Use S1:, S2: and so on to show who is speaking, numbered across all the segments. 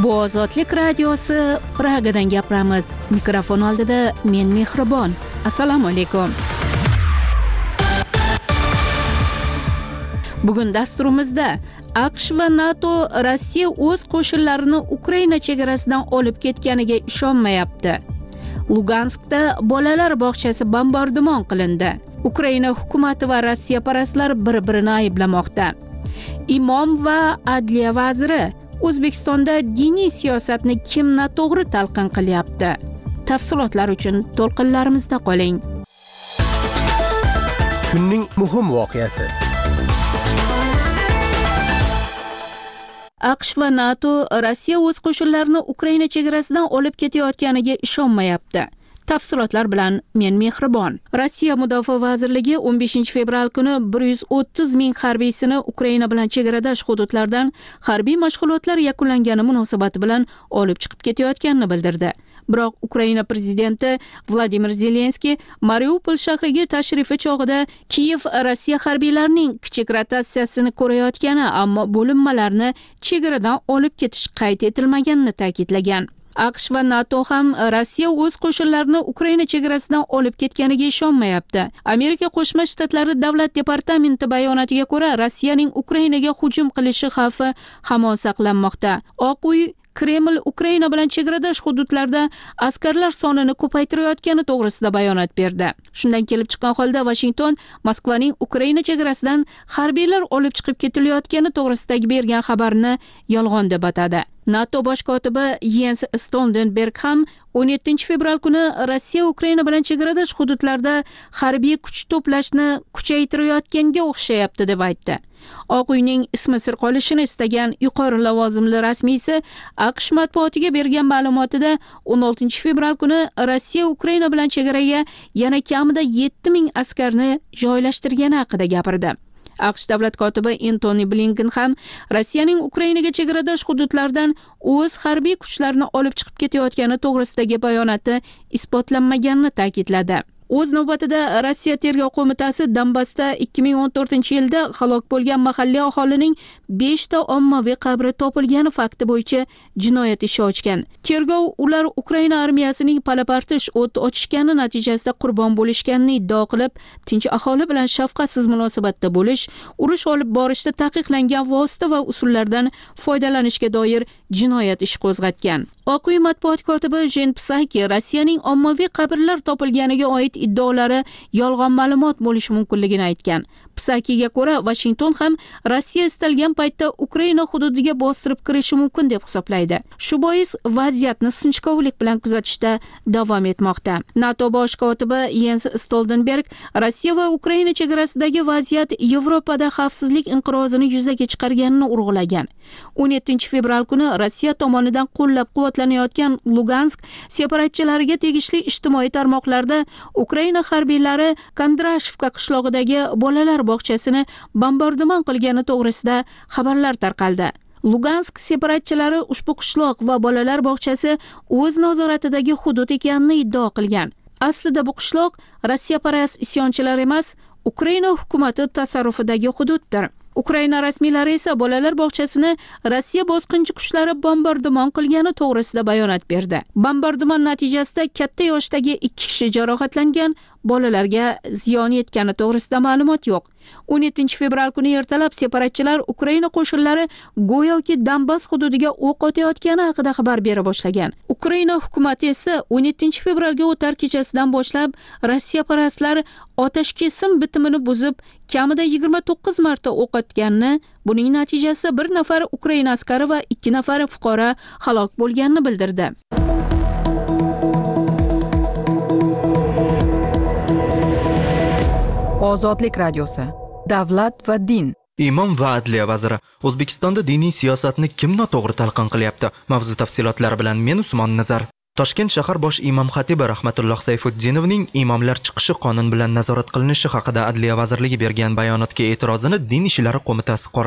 S1: Bu Ozodlik radiosi Pragadan gapiramiz. Mikrofon oldida men Mehribon. Assalomu alaykum. Bugun dasturimizda AQSh va NATO Rossiya o'z qo'shinlarini Ukraina chegarasidan olib ketganiga ishonmayapti. Luganskda bolalar bog'chasi bombardimon qilindi. Ukraina hukumati va Rossiya parastlar bir-birini ayblamoqda. Imom va adliya vaziri O'zbekistonda diniy siyosatni kim noto'g'ri talqin qilyapti? Tafsilotlar uchun to'lqinlarimizda qoling.
S2: Kunning muhim voqeasi.
S1: AQSh va NATO Rossiya o'z qo'shinlarini Ukraina chegarasidan olib ketayotganiga ishonmayapti. Tafsilotlar bilan men Mehribon. Rossiya Mudofaa vazirligi 15 fevral kuni 130 ming harbiysini Ukraina bilan chegaradosh hududlardan harbiy mashg'ulotlar yakunlangani munosabati bilan olib chiqib ketayotganini bildirdi. Biroq Ukraina prezidenti Vladimir Zelenskiy Mariupol shahriga tashrifi chog'ida Kiyev Rossiya harbiylarining kichik rotatsiyasini ko'rayotgani, ammo bo'linmalarni chegaradan olib ketish qayd etilmaganini ta'kidlagan. AQSh va NATO ham Rossiya o'z qo'shinlarini Ukraina chegarasidan olib ketganiga ishonmayapti. Amerika Qo'shma Shtatlari Davlat departamenti bayonotiga ko'ra, Rossiyaning Ukrainaga hujum qilishi xavfi hamon saqlanmoqda. Oq uy Kreml Ukraina bilan chegaradosh hududlarda askarlar sonini ko'paytirayotgani to'g'risida bayonot berdi. Shundan kelib chiqqan holda Washington Moskvaning Ukraina chegarasidan harbiylar olib chiqib ketilayotgani to'g'risidagi bergan xabarni yolg'on deb atadi. NATO bosh kotibi Jens Stoltenberg ham 17 fevral kuni Rossiya Ukraina bilan chegaradosh hududlarda harbiy kuch to'plashni kuchaytirayotganga o'xshayapti deb aytdi. Oq uyning ismi sir qolishini istagan yuqori lavozimli rasmiysi AQSh matbuotiga bergan ma'lumotida 16 fevral kuni Rossiya Ukraina bilan chegaraga yana kamida 7 ming askarni joylashtirgani haqida gapirdi. AQSh davlat kotibi Antony Blinken ham Rossiyaning Ukrainaga chegaradosh hududlardan o'z harbiy kuchlarini olib chiqib ketayotgani to'g'risidagi bayonoti isbotlanmaganini ta'kidladi. O'z navbatida Rossiya tergov qo'mitasi Donbassda 2014-yilda halok bo'lgan mahalliy aholining 5 ta ommaviy qabri topilgani fakti bo'yicha jinoyat ishi ochgan. Tergov ular Ukraina armiyasining palapartish o't ochishgani natijasida qurbon bo'lishganini iddao qilib, tinch aholi bilan shafqatsiz munosabatda bo'lish, urush olib borishda taqiqlangan vosita va usullardan foydalanishga doir jinoyat ishi qo'zg'atgan. Oq uy matbuot kotibi Jen Psaki Rossiyaning ommaviy qabrlar topilganiga oid iddaolari yolg'on ma'lumot bo'lishi mumkinligini aytgan. Psakiga ko'ra, Washington ham Rossiya istalgan paytda Ukraina hududiga bostirib kirishi mumkin deb hisoblaydi. Shu bois vaziyatni sinchkovlik bilan kuzatishda davom etmoqda. NATO bosh kotibi Jens Stoltenberg Rossiya va Ukraina chegarasidagi vaziyat Yevropada xavfsizlik inqirozini yuzaga chiqarganini urg'ulagan. 17 fevral kuni Rossiya tomonidan qo'llab-quvvatlanayotgan Lugansk separatchilariga tegishli ijtimoiy tarmoqlarda Ukraina harbiylari Kondrashevka qishlog'idagi bolalar bog'chasini bombardimon qilgani to'g'risida xabarlar tarqaldi. Lugansk separatchilari ushbu qishloq va bolalar bog'chasi o'z nazoratidagi hudud ekanini iddao qilgan. Aslida bu qishloq Rossiya parast isyonchilar emas, Ukraina hukumati tasarrufidagi hududdir. Ukraina rasmiylari esa bolalar bog'chasini Rossiya bosqinchi kuchlari bombardimon qilgani to'g'risida bayonot berdi. Bombardimon natijasida katta yoshdagi 2 kishi jarohatlangan, bolalarga ziyon yetgani to'g'risida ma'lumot yo'q. 17 fevral kuni ertalab separatchilar Ukraina qo'shinlari go'yoki Donbass hududiga o'q otayotgani haqida xabar bera boshlagan. Ukraina hukumati esa 17 fevralga o'tar kechasidan boshlab Rossiya parastlar otash kesim bitimini buzib, kamida 29 marta o'q otganini, buning natijasida 1 nafar Ukraina askari va 2 nafar fuqaro halok bo'lganini bildirdi.
S3: Ozodlik radiosi. Davlat va din.
S4: Imom va adliya vaziri O'zbekistonda diniy siyosatni kim noto'g'ri talqin qilyapti? Mavzu tafsilotlari bilan men Usmon Nazar. Toshkent shahar bosh imom xatibi Rahmatulloh Sayfuddinovning imomlar chiqishi qonun bilan nazorat qilinishi haqida Adliya vazirligi bergan bayonotga e'tirozini Din ishlari qo'mitasi qoraladi.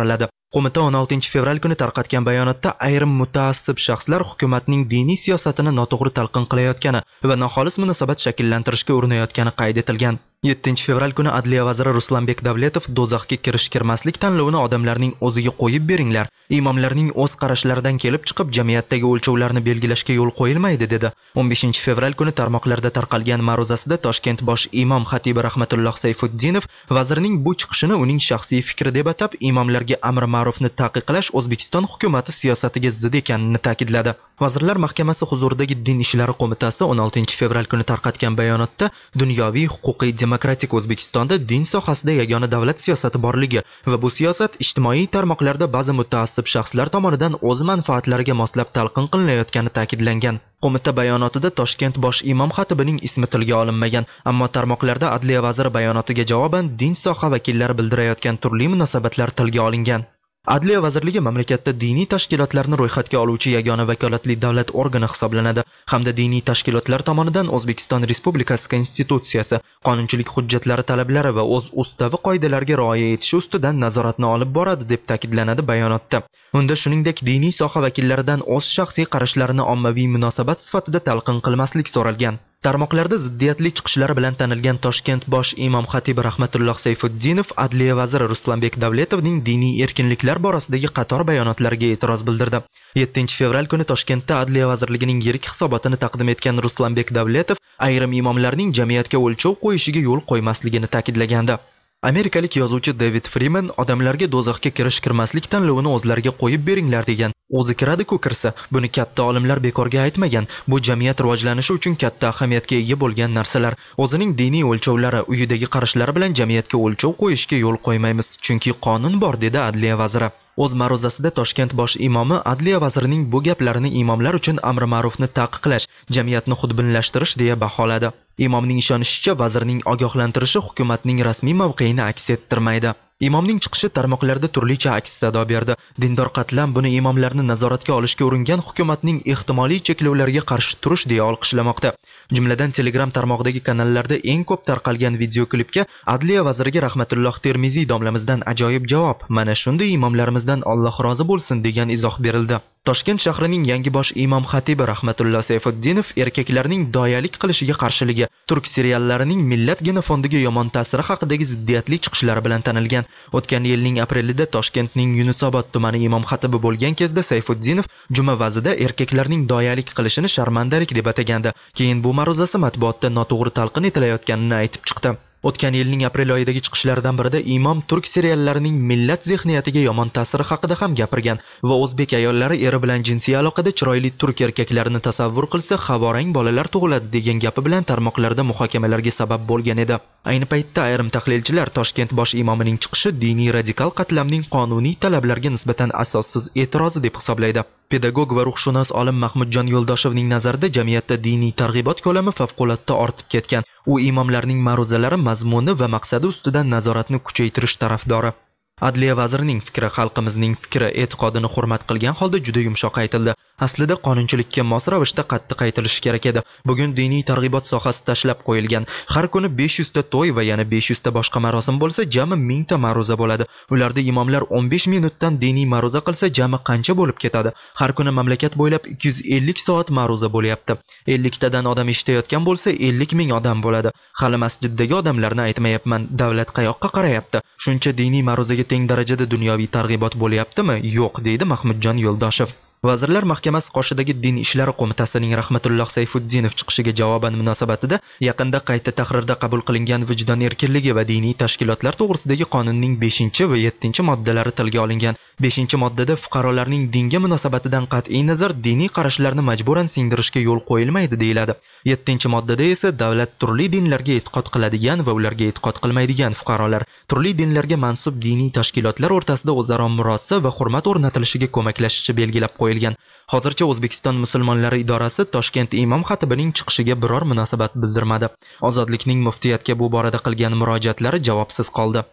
S4: Qo'mita 16 fevral kuni tarqatgan bayonotda ayrim mutaassib shaxslar hukumatning diniy siyosatini noto'g'ri talqin qilayotgani va noxolis munosabat shakllantirishga urinayotgani qayd etilgan. 7 fevral kuni Adliya vaziri Ruslanbek Davletov do'zaxga kirish-kirmaslik tanlovini odamlarning o'ziga qo'yib beringlar. Imomlarning o'z qarashlaridan kelib chiqib jamiyatdagi o'lchovlarni belgilashga yo'l qo'yilmaydi dedi. 15 fevral kuni tarmoqlarda tarqalgan ma'ruzasida Toshkent bosh imom xatibi Rahmatulloh Sayfuddinov vazirning bu chiqishini uning shaxsiy fikri deb atab, imomlarga amr ma'rufni taqiqlash O'zbekiston hukumati siyosatiga zid ekanini ta'kidladi. Vazirlar Mahkamasi huzuridagi Din ishlari qo'mitasi 16 fevral kuni tarqatgan bayonotda dunyoviy huquqiy demokratik O'zbekistonda din sohasida yagona davlat siyosati borligi va bu siyosat ijtimoiy tarmoqlarda ba'zi mutaassib shaxslar tomonidan o'z manfaatlariga moslab talqin qilinayotgani ta'kidlangan. Qo'mita bayonotida Toshkent bosh imom xatibining ismi tilga olinmagan, ammo tarmoqlarda Adliya vaziri bayonotiga javoban din soha vakillari bildirayotgan turli munosabatlar tilga olingan. Adliya vazirligi mamlakatda diniy tashkilotlarni ro'yxatga oluvchi yagona vakolatli davlat organi hisoblanadi hamda diniy tashkilotlar tomonidan O'zbekiston Respublikasi Konstitutsiyasi, qonunchilik hujjatlari talablari va o'z ustavi qoidalariga rioya etishi ustidan nazoratni olib boradi deb ta'kidlanadi bayonotda. Unda shuningdek diniy soha vakillaridan o'z shaxsiy qarashlarini ommaviy munosabat sifatida talqin qilmaslik so'ralgan. Tarmoqlarda ziddiyatli chiqishlari bilan tanilgan Toshkent bosh imom xatibi Rahmatulloh Sayfuddinov Adliya vaziri Ruslanbek Davletovning diniy erkinliklar borasidagi qator bayonotlariga e'tiroz bildirdi. 7 fevral kuni Toshkentda Adliya vazirligining yirik hisobotini taqdim etgan Ruslanbek Davletov ayrim imomlarning jamiyatga o'lchov qo'yishiga yo'l qo'ymasligini ta'kidlagandi. Amerikalik yozuvchi David Freeman odamlarga do'zaxga kirish-kirmaslik tanlovini o'zlariga qo'yib beringlar degan. O'zi kiradi-ku kirsa, buni katta olimlar bekorga aytmagan. Bu jamiyat rivojlanishi uchun katta ahamiyatga ega bo'lgan narsalar. O'zining diniy o'lchovlari, uyidagi qarashlari bilan jamiyatga o'lchov qo'yishga yo'l qo'ymaymiz, chunki qonun bor dedi Adliya vaziri. O'z ma'ruzasida Toshkent bosh imomi Adliya vazirining bu gaplarini imomlar uchun amr ma'rufni taqiqlash, jamiyatni xudbinlashtirish deya baholadi. Imomning ishonishicha, vazirning ogohlantirishi hukumatning rasmiy mavqeini aks ettirmaydi. Imomning chiqishi tarmoqlarda turlicha aks sado berdi. Dindor qatlam buni imomlarni nazoratga olishga uringan hukumatning ehtimoliy cheklovlariga qarshi turish deya olqishlamoqda. Jumladan Telegram tarmog'idagi kanallarda eng ko'p tarqalgan videoklipga Adliya vaziriga Rahmatulloh Termiziy domlamizdan ajoyib javob. Mana shunday imomlarimizdan Alloh rozi bo'lsin degan izoh berildi. Toshkent shahrining yangi bosh imom xatibi Rahmatulloh Sayfuddinov erkaklarning doyalik qilishiga qarshiligi, turk seriallarining millat genofondiga yomon ta'siri haqidagi ziddiyatli chiqishlari bilan tanilgan. O'tgan yilning aprelida Toshkentning Yunusobod tumani imom xatibi bo'lgan kezda Sayfuddinov juma vazida erkaklarning doyalik qilishini sharmandalik deb atagandi. Keyin bu ma'ruzasi matbuotda noto'g'ri talqin etilayotganini aytib chiqdi. O'tgan yilning aprel oyidagi chiqishlaridan birida imom turk seriallarining millat zehniyatiga yomon ta'siri haqida ham gapirgan va o'zbek ayollari eri bilan jinsiy aloqada chiroyli turk erkaklarini tasavvur qilsa havorang bolalar tug'iladi degan gapi bilan tarmoqlarda muhokamalarga sabab bo'lgan edi. Ayni paytda ayrim tahlilchilar Toshkent bosh imomining chiqishi diniy radikal qatlamning qonuniy talablarga nisbatan asossiz e'tirozi deb hisoblaydi. Pedagog va ruhshunos olim Mahmudjon Yo'ldoshevning nazarida jamiyatda diniy targ'ibot ko'lami favqulodda ortib ketgan. U imomlarning ma'ruzalari mazmuni va maqsadi ustidan nazoratni kuchaytirish tarafdori. Adliya vazirining fikri xalqimizning fikri, e'tiqodini hurmat qilgan holda juda yumshoq aytildi. Aslida qonunchilikka mos ravishda qattiq aytilishi kerak edi. Bugun diniy targ'ibot sohasi tashlab qo'yilgan. Har kuni 500 ta to'y va yana 500 ta boshqa marosim bo'lsa, jami 1000 ta ma'ruza bo'ladi. Ularda imomlar 15 minutdan diniy ma'ruza qilsa, jami qancha bo'lib ketadi? Har kuni mamlakat bo'ylab 250 soat ma'ruza bo'lyapti. 50 tadan odam eshitayotgan bo'lsa, 50 ming odam bo'ladi. Hali masjiddagi odamlarni aytmayapman. Davlat qayoqqa qarayapti? Shuncha diniy ma'ruzaga teng darajada dunyoviy targ'ibot bo'lyaptimi? Yo'q, deydi Mahmudjon Yo'ldoshev. Vazirlar Mahkamasi qoshidagi Din ishlari qo'mitasining Rahmatulloh Sayfuddinov chiqishiga javoban munosabatida yaqinda qayta tahrirda qabul qilingan vijdon erkinligi va diniy tashkilotlar to'g'risidagi qonunning 5 va 7 moddalari tilga olingan. 5 moddada fuqarolarning dinga munosabatidan qat'iy nazar diniy qarashlarni majburan singdirishga yo'l qo'yilmaydi deyiladi. 7 moddada esa davlat turli dinlarga e'tiqod qiladigan va ularga e'tiqod qilmaydigan fuqarolar turli dinlarga mansub diniy tashkilotlar o'rtasida o'zaro murosa va hurmat o'rnatilishiga ko'maklashishi belgilab qo'yilgan. Hozircha O'zbekiston musulmonlari idorasi Toshkent imom xatibining chiqishiga biror munosabat bildirmadi. Ozodlikning muftiyatga bu borada qilgan murojaatlari javobsiz qoldi.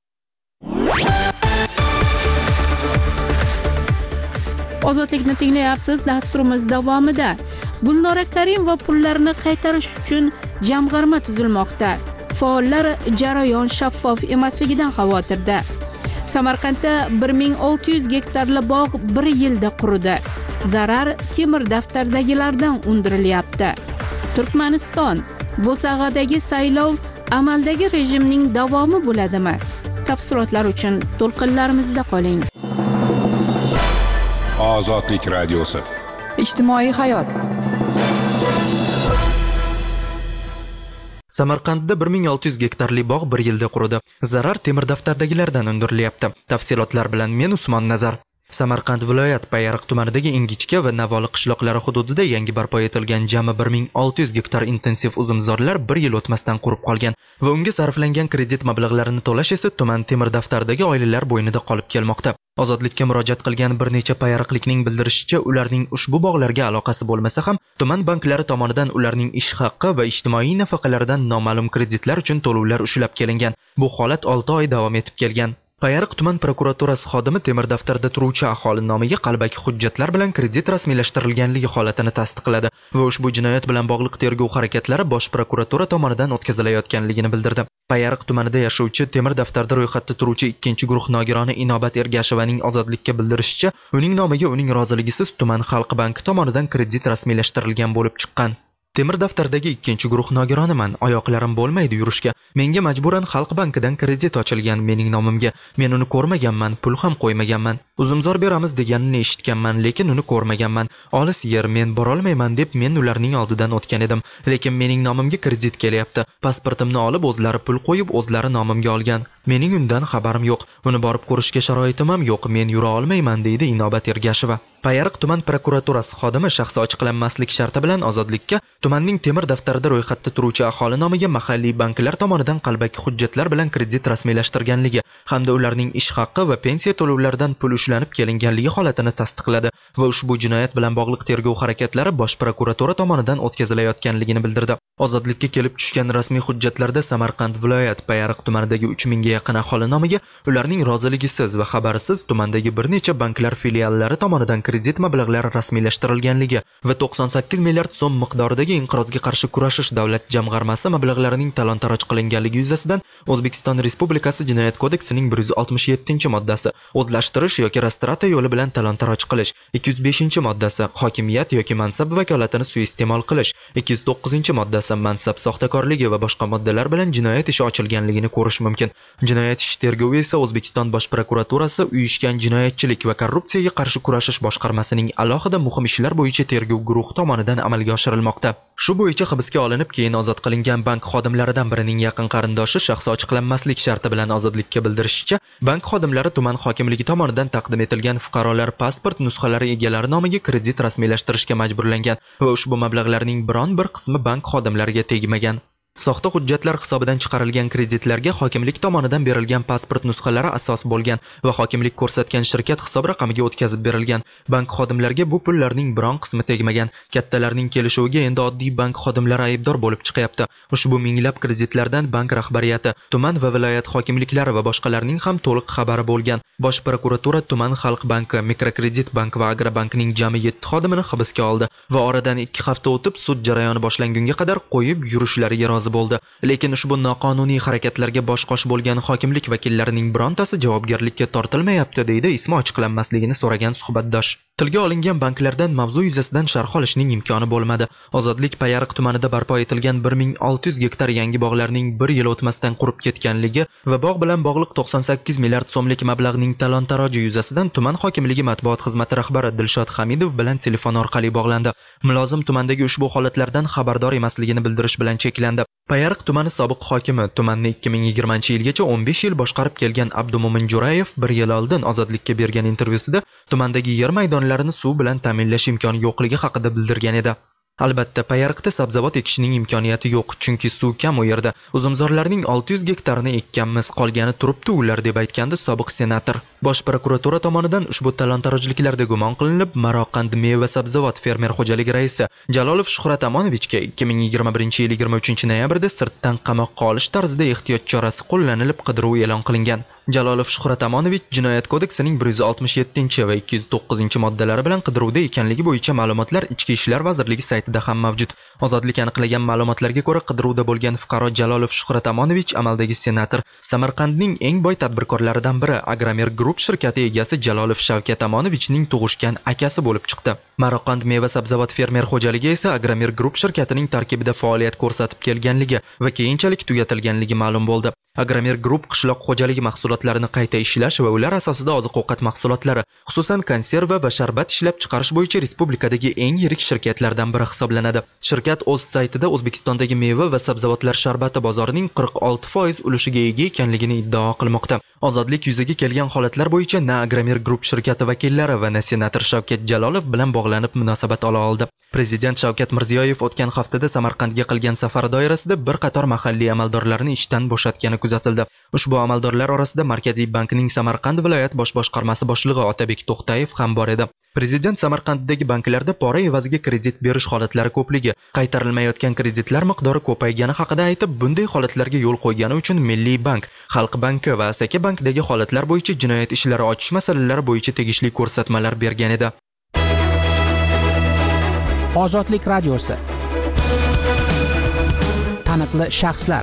S1: Ozodlikni tinglayapsiz. Dasturimiz davomida Gulnora Karimova pullarni qaytarish uchun jamg'arma tuzilmoqda. Faollar jarayon shaffof emasligidan xavotirda. Samarqandda 1600 gektarli bog' 1 yilda quridi. Zarar temir daftardagilardan undirilyapti. Turkmaniston Bo'sag'adagi saylov amaldagi rejimning davomi bo'ladimi? Tafsilotlar uchun to'lqinlarimizda qoling.
S5: Ozodlik radiosi.
S3: Ijtimoiy hayot.
S4: Samarqandda 1600 gektarli bog' 1 yilda quridi. Zarar temir daftardagilardan undirilyapti. Tafsilotlar bilan men Usmon Nazar. Samarqand viloyat Payariq tumanidagi Ingichka va Navoli qishloqlari hududida yangi barpo etilgan jami 1600 gektar intensiv uzumzorlar 1 yil o'tmasdan qurib qolgan va unga sarflangan kredit mablag'larini to'lash esa tuman temir daftardagi oilalar bo'ynida qolib kelmoqda. Ozodlikka murojaat qilgan bir necha payariqlikning bildirishicha, ularning ushbu bog'larga aloqasi bo'lmasa ham, tuman banklari tomonidan ularning ish haqqi va ijtimoiy nafaqalaridan noma'lum kreditlar uchun to'lovlar ushlab kelingan. Bu holat 6 oy davom etib kelgan. Payariq tuman prokuraturasi xodimi temir daftarda turuvchi aholi nomiga qalbaki hujjatlar bilan kredit rasmiylashtirilganligi holatini tasdiqladi va ushbu jinoyat bilan bog'liq tergov harakatlari bosh prokuratura tomonidan o'tkazilayotganligini bildirdi. Payariq tumanida yashovchi temir daftarda ro'yxatda turuvchi 2-guruh nogironi Inobat Ergashevaning Ozodlikka bildirishicha, uning nomiga uning roziligisiz tuman xalq banki tomonidan kredit rasmiylashtirilgan bo'lib chiqqan. Temir daftardagi 2-guruh nogironiman, oyoqlarim bo'lmaydi yurishga. Menga majburan xalq bankidan kredit ochilgan mening nomimga. Men uni ko'rmaganman, pul ham qo'ymaganman. Uzumzor beramiz deganini eshitganman, lekin uni ko'rmaganman. Olis yer, men bora olmayman deb men ularning oldidan o'tgan edim. Lekin mening nomimga kredit kelyapti. Pasportimni olib o'zlari pul qo'yib, o'zlari nomimga olgan. Mening undan xabarim yo'q. Uni borib ko'rishga sharoitim ham yo'q. Men yura olmayman, deydi Inobat Ergasheva. Payariq tuman prokuraturasi xodimi shaxsi ochiqlanmaslik sharti bilan Ozodlikka tumanning temir daftarida ro'yxatda turuvchi aholi nomiga mahalliy banklar tomonidan qalbaki hujjatlar bilan kredit rasmiylashtirganligi hamda ularning ish haqqi va pensiya to'lovlaridan pul ushlanib kelinganligi holatini tasdiqladi va ushbu jinoyat bilan bog'liq tergov harakatlari bosh prokuratura tomonidan o'tkazilayotganligini bildirdi. Ozodlikka kelib tushgan rasmiy hujjatlarda Samarqand viloyat Payariq tumanidagi 3000 ga yaqin aholi nomiga ularning roziligisiz va xabarisiz tumandagi bir necha banklar filiallari tomonidan kredit mablag'lari rasmiylashtirilganligi va 98 milliard so'm miqdoridagi inqirozga qarshi kurashish davlat jamg'armasi mablag'larining talon-taroj qilinganligi yuzasidan O'zbekiston Respublikasi Jinoyat kodeksining 167-moddasi o'zlashtirish yoki restrata yo'li bilan talon-taroj qilish, 205-moddasi hokimiyat yoki mansab vakolatini suiiste'mol qilish, 209-moddasi mansab soxtakorligi va boshqa moddalar bilan jinoyat ishi ochilganligini ko'rish mumkin. Jinoyat ishi tergovi esa O'zbekiston Bosh prokuraturasi uyushgan jinoyatchilik va korrupsiyaga qarshi kurashish boshqarmasining alohida muhim ishlar bo'yicha tergov guruhi tomonidan amalga oshirilmoqda. Shu bo'yicha hibsga olinib, keyin ozod qilingan bank xodimlaridan birining yaqin qarindoshi shaxsi ochiqlanmaslik sharti bilan Ozodlikka bildirishicha, bank xodimlari tuman hokimligi tomonidan taqdim etilgan fuqarolar pasport nusxalari egalari nomiga kredit rasmiylashtirishga majburlangan va ushbu mablag'larning biron bir qismi bank xodimlariga tegmagan. Soxta hujjatlar hisobidan chiqarilgan kreditlarga hokimlik tomonidan berilgan pasport nusxalari asos bo'lgan va hokimlik ko'rsatgan shirkat hisob raqamiga o'tkazib berilgan. Bank xodimlariga bu pullarning biron qismi tegmagan. Kattalarning kelishuviga endi oddiy bank xodimlari aybdor bo'lib chiqyapti. Ushbu minglab kreditlardan bank rahbariyati, tuman va viloyat hokimliklari va boshqalarning ham to'liq xabari bo'lgan. Bosh prokuratura tuman xalq banki, mikrokredit bank va agrobankning jami 7 xodimini hibsga oldi va oradan 2 hafta o'tib sud jarayoni boshlangunga qadar qo'yib yurishlariga rozi bo'ldi. Lekin ushbu noqonuniy harakatlarga bosh-qosh bo'lgan hokimlik vakillarining birontasi javobgarlikka tortilmayapti, deydi ismi ochiqlanmasligini so'ragan suhbatdosh. Tilga olingan banklardan mavzu yuzasidan sharh olishning imkoni bo'lmadi. Ozodlik Payariq tumanida barpo etilgan 1600 gektar yangi bog'larning 1 yil o'tmasdan qurib ketganligi va bog' bilan bog'liq 98 milliard so'mlik mablag'ning talon-taroji yuzasidan tuman hokimligi matbuot xizmati rahbari Dilshod Hamidov bilan telefon orqali bog'landi. Mulozim tumandagi ushbu holatlardan xabardor emasligini bildirish bilan cheklandi. Payariq tumani sobiq hokimi tumanni 2020-yilgacha 15 yil boshqarib kelgan Abdumo'min Jo'rayev 1 yil oldin Ozodlikka bergan intervyusida tumandagi yer maydonlarini suv bilan ta'minlash imkoni yo'qligi haqida bildirgan edi. Albatta, Payariqda sabzavot ekishning imkoniyati yo'q, chunki suv kam u yerda. Uzumzorlarning 600 gektarini ekkanmiz, qolgani turibdi ular deb aytgandi sobiq senator. Bosh prokuratura tomonidan ushbu talon-tarojliklarda gumon qilinib, Maroqand meva-sabzavot fermer xo'jaligi raisi Jalolov Shuhrat Amonovichga 2021-yil 23-noyabrda sirtdan qamoqqa olish tarzida ehtiyot chorasi qo'llanilib qidiruv e'lon qilingan. Jalolov Shuhrat Amonovich Jinoyat kodeksining 167 va 209 moddalari bilan qidiruvda ekanligi bo'yicha ma'lumotlar Ichki ishlar vazirligi saytida ham mavjud. Ozodlik aniqlagan ma'lumotlarga ko'ra, qidiruvda bo'lgan fuqaro Jalolov Shuhrat Amonovich amaldagi senator, Samarqandning eng boy tadbirkorlaridan biri Agramer Group shirkati egasi Jalolov Shavkat Amonovichning tug'ishgan akasi bo'lib chiqdi. Maroqand meva-sabzavot fermer xo'jaligi esa Agramer Group shirkatining tarkibida faoliyat ko'rsatib kelganligi va keyinchalik tugatilganligi ma'lum bo'ldi. Agramer Group qishloq xo'jaligi mahsulotlarini qayta ishlash va ular asosida oziq-ovqat mahsulotlari, xususan konserva va sharbat ishlab chiqarish bo'yicha respublikadagi eng yirik shirkatlardan biri hisoblanadi. Shirkat o'z saytida O'zbekistondagi meva va sabzavotlar sharbati bozorining 46% ulushiga ega ekanligini iddao qilmoqda. Ozodlik yuzaga kelgan holatlar bo'yicha na Agramer Group shirkati vakillari va na senator Shavkat Jalolov bilan bog'lanib munosabat ola oldi. Prezident Shavkat Mirziyoyev o'tgan haftada Samarqandga qilgan safari doirasida bir qator mahalliy amaldorlarni ishdan bo'shatgani kuzatildi. Ushbu amaldorlar orasida Markaziy bankning Samarqand viloyat bosh boshqarmasi boshlig'i Otabek To'xtayev ham bor edi. Prezident Samarqanddagi banklarda pora evaziga kredit berish holatlari ko'pligi, qaytarilmayotgan kreditlar miqdori ko'paygani haqida aytib, bunday holatlarga yo'l qo'ygani uchun Milliy bank, Xalq banki va Asaka bankdagi holatlar bo'yicha jinoyat ishlari ochish masalalari bo'yicha tegishli ko'rsatmalar bergan edi.
S2: Ozodlik radiosi. Taniqli shaxslar.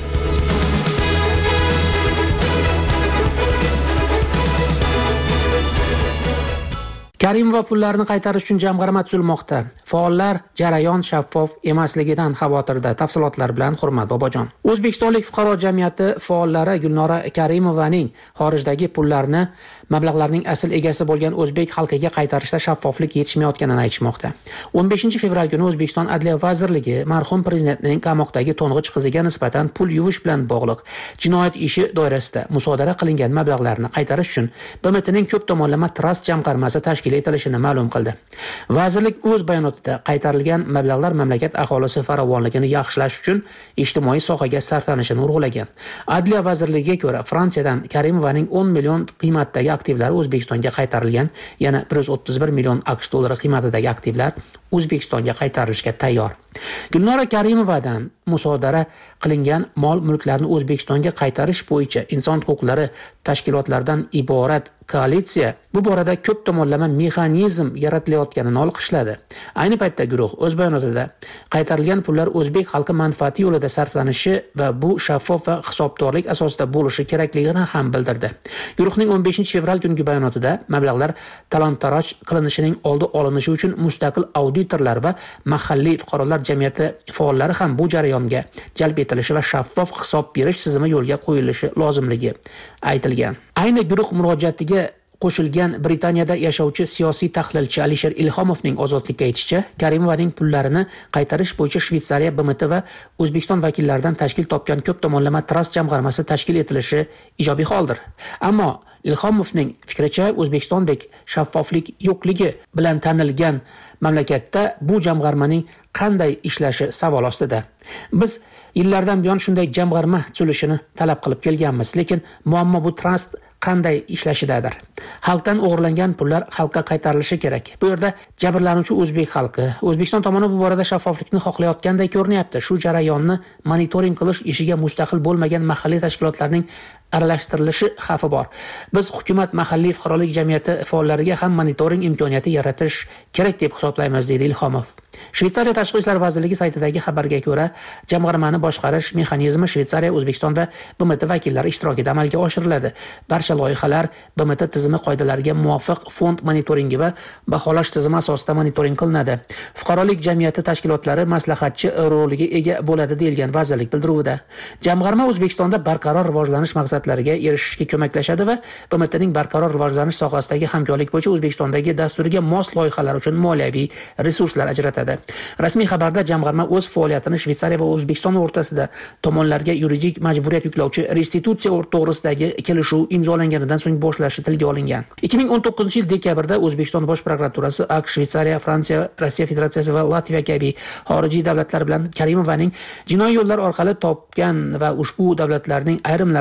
S2: Karimova pullarni qaytarish uchun jamg'arma tuzilmoqda. Faollar jarayon shaffof emasligidan xavotirda. Tafsilotlar bilan Hurmat Bobojon. O'zbekistonlik fuqaro jamiyati faollari Gulnora Karimovaning xorijdagi pullarni mablag'larning asl egasi bo'lgan o'zbek xalqiga qaytarishda shaffoflik yetishmayotganini aytishmoqda. 15 fevral kuni O'zbekiston Adliya vazirligi marhum prezidentning qamoqdagi to'ng'ich qiziga nisbatan pul yuvish bilan bog'liq jinoyat ishi doirasida musodara qilingan mablag'larni qaytarish uchun BMTning ko'p tomonlama trust jamg'armasi tashkil etilishini ma'lum qildi. Vazirlik o'z bayonotida qaytarilgan mablag'lar mamlakat aholisi farovonligini yaxshilash uchun ijtimoiy sohaga sarflanishini urg'ulagan. Adliya vazirligiga ko'ra, Fransiyadan Karimovaning 10 million qiymatdagi aktivlari O'zbekistonga qaytarilgan, yana 131 million AQSh dollari qiymatidagi aktivlar O'zbekistonga qaytarilishga tayyor. Gulnora Karimovadan musodara qilingan mol-mulklarni O'zbekistonga qaytarish bo'yicha inson huquqlari tashkilotlaridan iborat koalitsiya bu borada ko'p tomonlama mexanizm yaratilayotganini olqishladi. Ayni paytda guruh o'z bayonotida qaytarilgan pullar o'zbek xalqi manfaati yo'lida sarflanishi va bu shaffof va hisobdorlik asosida bo'lishi kerakligini ham bildirdi. Guruhning 15 fevral kungi bayonotida mablag'lar talon-taroj qilinishining oldi olinishi uchun mustaqil auditorlar va mahalliy fuqarolar jamiyati faollari ham bu jarayonga jalb etilishi va shaffof hisob berish tizimi yo'lga qo'yilishi lozimligi aytilgan. Ayni guruh murojaatiga qo'shilgan Britaniyada yashovchi siyosiy tahlilchi Alisher Ilhomovning ozodlikka aytishicha, Karimovaning pullarini qaytarish bo'yicha Shveysariya, BMT va O'zbekiston vakillaridan tashkil topgan ko'p tomonlama trust jamg'armasi tashkil etilishi ijobiy holdir. Ammo Ilhomovning fikricha, O'zbekistondek shaffoflik yo'qligi bilan tanilgan mamlakatda bu jamg'armaning qanday ishlashi savol ostida. Biz yillardan buyon shunday jamg'arma tuzilishini talab qilib kelganmiz, lekin muammo bu trust qanday ishlashidadir. Xalqdan o'g'irlangan pullar xalqqa qaytarilishi kerak. Bu yerda jabrlanuvchi o'zbek xalqi. O'zbekiston tomoni bu borada shaffoflikni xohlayotgandek ko'rinyapti. Shu jarayonni monitoring qilish ishiga mustaqil bo'lmagan mahalliy tashkilotlarning aralashtirilishi xavfi bor. Biz hukumat mahalliy fuqarolik jamiyati faollariga ham monitoring imkoniyati yaratish kerak deb hisoblaymiz, deydi Ilhomov. Shveysariya Tashqi ishlar vazirligi saytidagi xabarga ko'ra, jamg'armani boshqarish mexanizmi Shveysariya, O'zbekiston va BMT vakillari ishtirokida amalga oshiriladi. Barcha loyihalar BMT tizimi qoidalariga muvofiq fond monitoringi va baholash tizimi asosida monitoring qilinadi. Fuqarolik jamiyati tashkilotlari maslahatchi roliga ega bo'ladi, deyilgan vazirlik bildiruvida. Jamg'arma O'zbekistonda barqaror rivojlanish maqsadlariga erishishga ko'maklashadi va BMTning barqaror rivojlanish sohasidagi hamkorlik bo'yicha O'zbekistondagi dasturiga mos loyihalar uchun moliyaviy resurslar ajratadi. Rasmiy xabarda jamg'arma o'z faoliyatini Shveysariya va O'zbekiston o'rtasida tomonlarga yuridik majburiyat yuklovchi restitutsiya to'g'risidagi kelishuv imzolanganidan so'ng boshlashi tilga olingan. 2019-yil dekabrda O'zbekiston Bosh prokuraturasi AQSh, Shveysariya, Fransiya, Rossiya Federatsiyasi va Latviya kabi xorijiy davlatlar bilan Karimovaning jinoiy yo'llar orqali topgan va ushbu davlatlarning ayrimlarida jinoiy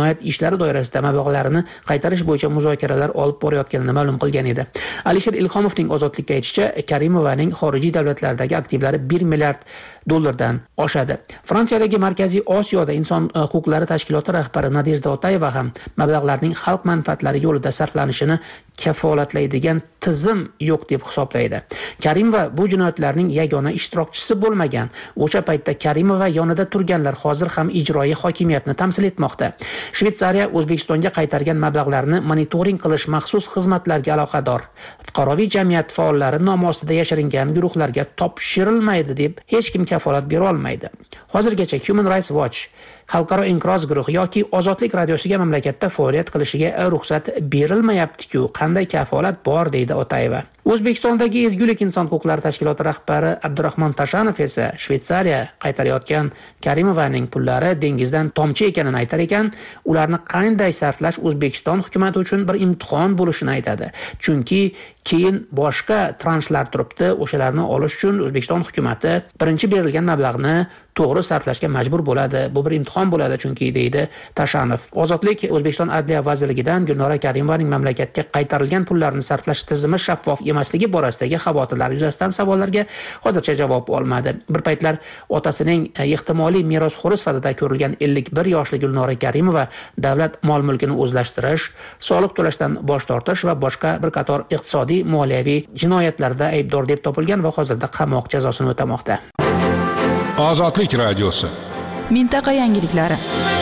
S2: jinoyat ishlari doirasida mablag'larini qaytarish bo'yicha muzokaralar olib borayotganini ma'lum qilgan edi. Alisher Ilhomovning ozodlikka aytishicha, Karimovaning xorijiy davlatlardagi aktivlari 1 milliard dollardan oshadi. Fransiyadagi Markaziy Osiyoda inson huquqlari tashkiloti rahbari Nadejda Otayeva ham mablag'larning xalq manfaatlari yo'lida sarflanishini kafolatlaydigan tizim yo'q deb hisoblaydi. Karimova bu jinoyatlarning yagona ishtirokchisi bo'lmagan. O'sha paytda Karimova yonida turganlar hozir ham ijroiy hokimiyatni tamsil etmoqda. Shveysariya O'zbekistonga qaytargan mablag'larni monitoring qilish maxsus xizmatlarga aloqador. Fuqaroviy jamiyat faollari nom ostida yashiringan guruhlarga topshirilmaydi deb hech kim kafolat bera olmaydi. Hozirgacha Human Rights Watch, Xalqaro inqiroz guruhi yoki Ozodlik radiosiga mamlakatda faoliyat qilishiga ruxsat berilmayapti-ku, qanday kafolat bor deydi Otayeva. O'zbekistondagi Ezgulik inson huquqlari tashkiloti rahbari Abdurahmon Tashanov esa Shveysariya qaytarayotgan Karimovaning pullari dengizdan tomchi ekanini aytar ekan, ularni qanday sarflash O'zbekiston hukumati uchun bir imtihon bo'lishini aytadi. Chunki keyin boshqa transhlar turibdi, o'shalarni olish uchun O'zbekiston hukumati birinchi berilgan mablag'ni to'g'ri sarflashga majbur bo'ladi. Bu bir imtihon bo'ladi chunki, deydi Tashanov. Ozodlik O'zbekiston Adliya vazirligidan Gulnora Karimovaning mamlakatga qaytarilgan pullarni sarflash tizimi shaffof emasligi borasidagi xavotirlar yuzasidan savollarga hozircha javob olmadi. Bir paytlar otasining ehtimoliy merosxo'ri sifatida ko'rilgan 51 yoshli Gulnora Karimova davlat mol-mulkini o'zlashtirish, soliq to'lashdan bosh tortish va boshqa bir qator iqtisodiy moliyaviy jinoyatlarda aybdor deb topilgan va hozirda qamoq jazosini o'tamoqda.
S5: Ozodlik radiosi.
S3: Mintaqa yangiliklari.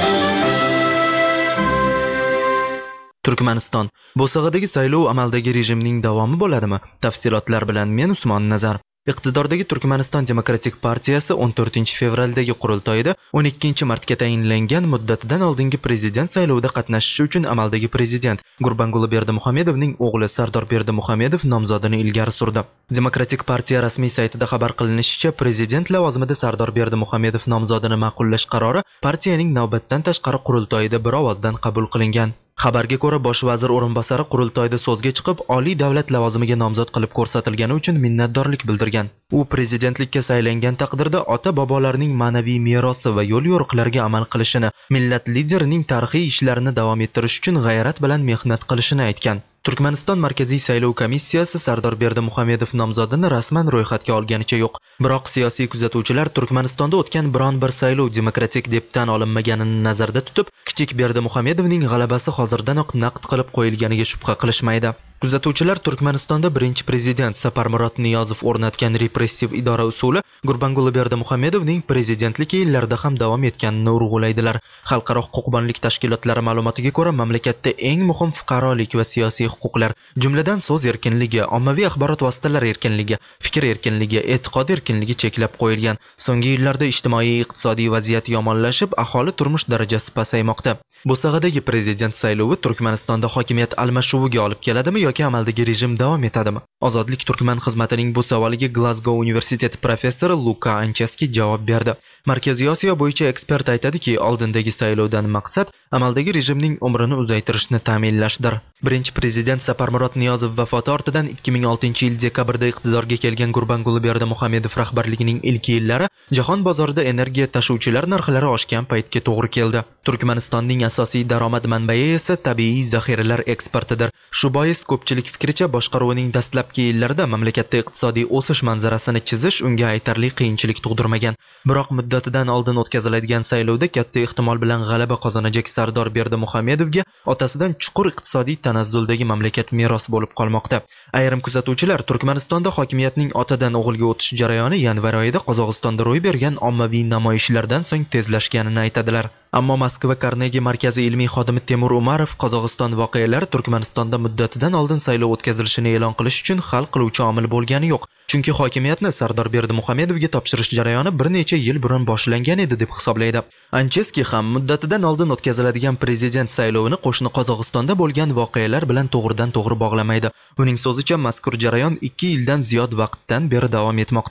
S4: Turkmaniston. Bo'sag'adagi saylov amaldagi rejimning davomi bo'ladimi? Tafsilotlar bilan men Usmon Nazar. Iqtidordagi Turkmaniston Demokratik partiyasi 14 fevraldagi qurultoyida 12 martga tayinlangan muddatidan oldingi prezident saylovida qatnashishi uchun amaldagi prezident Gurbanguli Berdimuhamedovning o'g'li Sardor Berdimuhamedov nomzodini ilgari surdi. Demokratik partiya rasmiy saytida xabar qilinishicha, prezident lavozimida Sardor Berdimuhamedov nomzodini ma'qullash qarori partiyaning navbatdan tashqari qurultoyida bir ovozdan qabul qilingan. Xabarga ko'ra, bosh vazir o'rinbosari qurultoyda so'zga chiqib, oliy davlat lavozimiga nomzod qilib ko'rsatilgani uchun minnatdorlik bildirgan. U prezidentlikka saylangan taqdirda ota-bobolarining ma'naviy merosi va yo'l-yo'riqlarga amal qilishini, millat liderining tarixiy ishlarini davom ettirish uchun g'ayrat bilan mehnat qilishini aytgan. Turkmaniston Markaziy saylov komissiyasi Sardor Berdimuhamedov nomzodini rasman ro'yxatga olganicha yo'q. Biroq siyosiy kuzatuvchilar Turkmanistonda o'tgan biron bir saylov demokratik deb tan olinmaganini nazarda tutib, kichik Berdimuhamedovning g'alabasi hozirdanoq naqd qilib qo'yilganiga shubha qilishmaydi. Kuzatuvchilar Turkmanistonda birinchi prezident Saparmurod Niyozov o'rnatgan repressiv idora usuli Gurbanguli Berdimuhamedovning prezidentlik yillarida ham davom etganini urg'ulaydilar. Xalqaro huquqbonlik tashkilotlari ma'lumotiga ko'ra, mamlakatda eng muhim fuqarolik va siyosiy huquqlar, jumladan so'z erkinligi, ommaviy axborot vositalari erkinligi, fikr erkinligi, e'tiqod erkinligi cheklab qo'yilgan. So'nggi yillarda ijtimoiy-iqtisodiy vaziyat yomonlashib, aholi turmush darajasi pasaymoqda. Bo'sag'adagi prezident saylovi Turkmanistonda hokimiyat almashuviga olib keladimi yoki amaldagi rejim davom etadimi? Ozodlik Turkman xizmatining bu savoliga Glasgow universiteti professori Luka Ancheski javob berdi. Markaziy Osiyo bo'yicha ekspert aytadiki, oldindagi saylovdan maqsad amaldagi rejimning umrini uzaytirishni ta'minlashdir. Birinchi prezident Saparmurod Niyozov vafoti ortidan 2006-yil dekabrda iqtidorga kelgan Gurbanguli Berdimuhamedov rahbarligining ilk yillari jahon bozorida energiya tashuvchilar narxlari oshgan paytga to'g'ri keldi. Turkmanistonning asosiy daromad manbai esa tabiiy zaxiralar eksportidir. Shu bois ko'pchilik fikricha boshqaruvining dastlabki yillarida mamlakatda iqtisodiy o'sish manzarasini chizish unga aytarli qiyinchilik tug'dirmagan. Biroq muddatidan oldin o'tkaziladigan saylovda katta ehtimol bilan g'alaba qozonajak Sardor Berdimuhamedovga otasidan chuqur iqtisodiy tanazzuldagi mamlakat meros bo'lib qolmoqda. Ayrim kuzatuvchilar Turkmanistonda hokimiyatning otadan o'g'ilga o'tish jarayoni yanvar oyida Qozog'istonda ro'y bergan ommaviy namoyishlardan so'ng tezlashganini aytadilar. Ammo Moskva Carnegie markazi ilmiy xodimi Temur Umarov Qozog'iston voqealari Turkmanistonda muddatidan oldin saylov o'tkazilishini e'lon qilish uchun hal qiluvchi omil bo'lgani yo'q. Chunki hokimiyatni Sardor Berdimuhamedovga topshirish jarayoni bir necha yil burun boshlangan edi deb hisoblaydi. Ancheski ham muddatidan oldin o'tkaziladigan prezident saylovini qo'shni Qozog'istonda bo'lgan voqealar bilan to'g'ridan-to'g'ri bog'lamaydi. Uning so'zicha, mazkur jarayon 2 yildan ziyod vaqtdan beri davom etmoqda.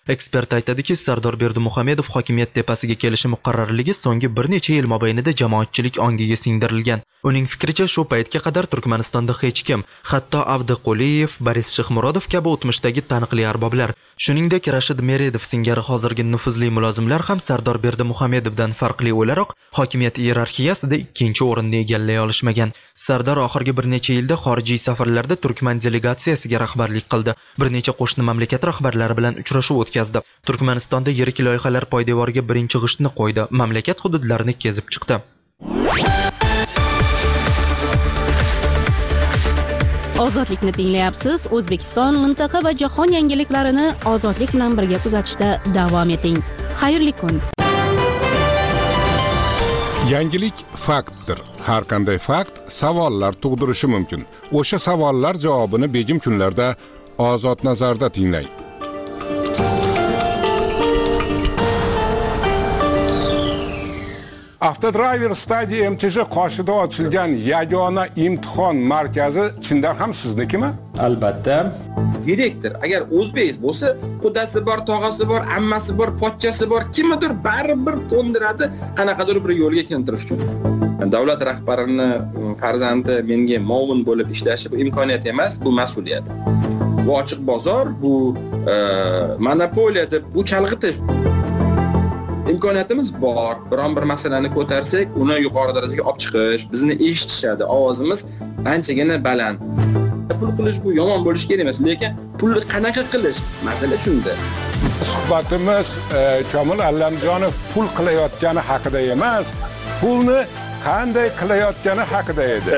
S4: Ekspert aytadiki, Sardor Berdimuhamedov hokimiyat tepasiga kelishi muqarrarligi so'nggi bir necha yil mobaynida jamoatchilik ongiga singdirilgan. Uning fikricha, shu paytga qadar Turkmanistonda hech kim, hatto Avdiquliyev, Boris Shixmurodov kabi o'tmishdagi taniqli arboblar, shuningdek Rashid Meredov singari hozirgi nufuzli mulozimlar ham Sardor Berdimuhamedovdan farqli o'laroq hokimiyat iyerarxiyasida ikkinchi o'rinni egallay olishmagan. Sardor oxirgi bir necha yilda xorijiy safarlarda Turkman delegatsiyasiga rahbarlik qildi. Bir necha qo'shni mamlakat rahbarlari bilan uchrashuv o'tkazdi. Turkmanistonda yirik loyihalar poydevoriga birinchi g'ishtni qo'ydi. Mamlakat hududlarini kezib chiqdi.
S1: Ozodlikni tinglayapsiz. O'zbekiston, mintaqa va jahon yangiliklarini ozodlik bilan birga kuzatishda davom eting. Xayrli kun.
S5: Yangilik faktdir. Har qanday fakt savollar tug'dirishi mumkin. O'sha savollar javobini begim kunlarda Ozod nazarda tinglang. Avtodriver Study MTJ qoshida ochilgan yagona imtihon markazi chindan ham siznikimi?
S6: Albatta. Direktor agar o'zbek bo'lsa, qudasi bor, tog'asi bor, ammasi bor, pochchasi bor, kimdir baribir qo'ndiradi qanaqadir bir yo'lga keltirish uchun. Davlat rahbarining farzandi menga muavin bo'lib ishlashi bu imkoniyat emas, bu mas'uliyat. Bu ochiq bozor, bu monopoliya deb bu chalg'itish. İmkoniyatimiz bor. Biron bir masalani ko'tarsak, uni yuqori darajaga olib chiqish, bizni eshitishadi, ovozimiz anchagina baland. Pul qilish bu yomon bo'lish kerak emas, lekin pulni qanaqa qilish, masala shunda.
S5: Suhbatimiz Komil Allamjonov pul qilayotgani haqida emas, pulni qanday qilayotgani haqida edi.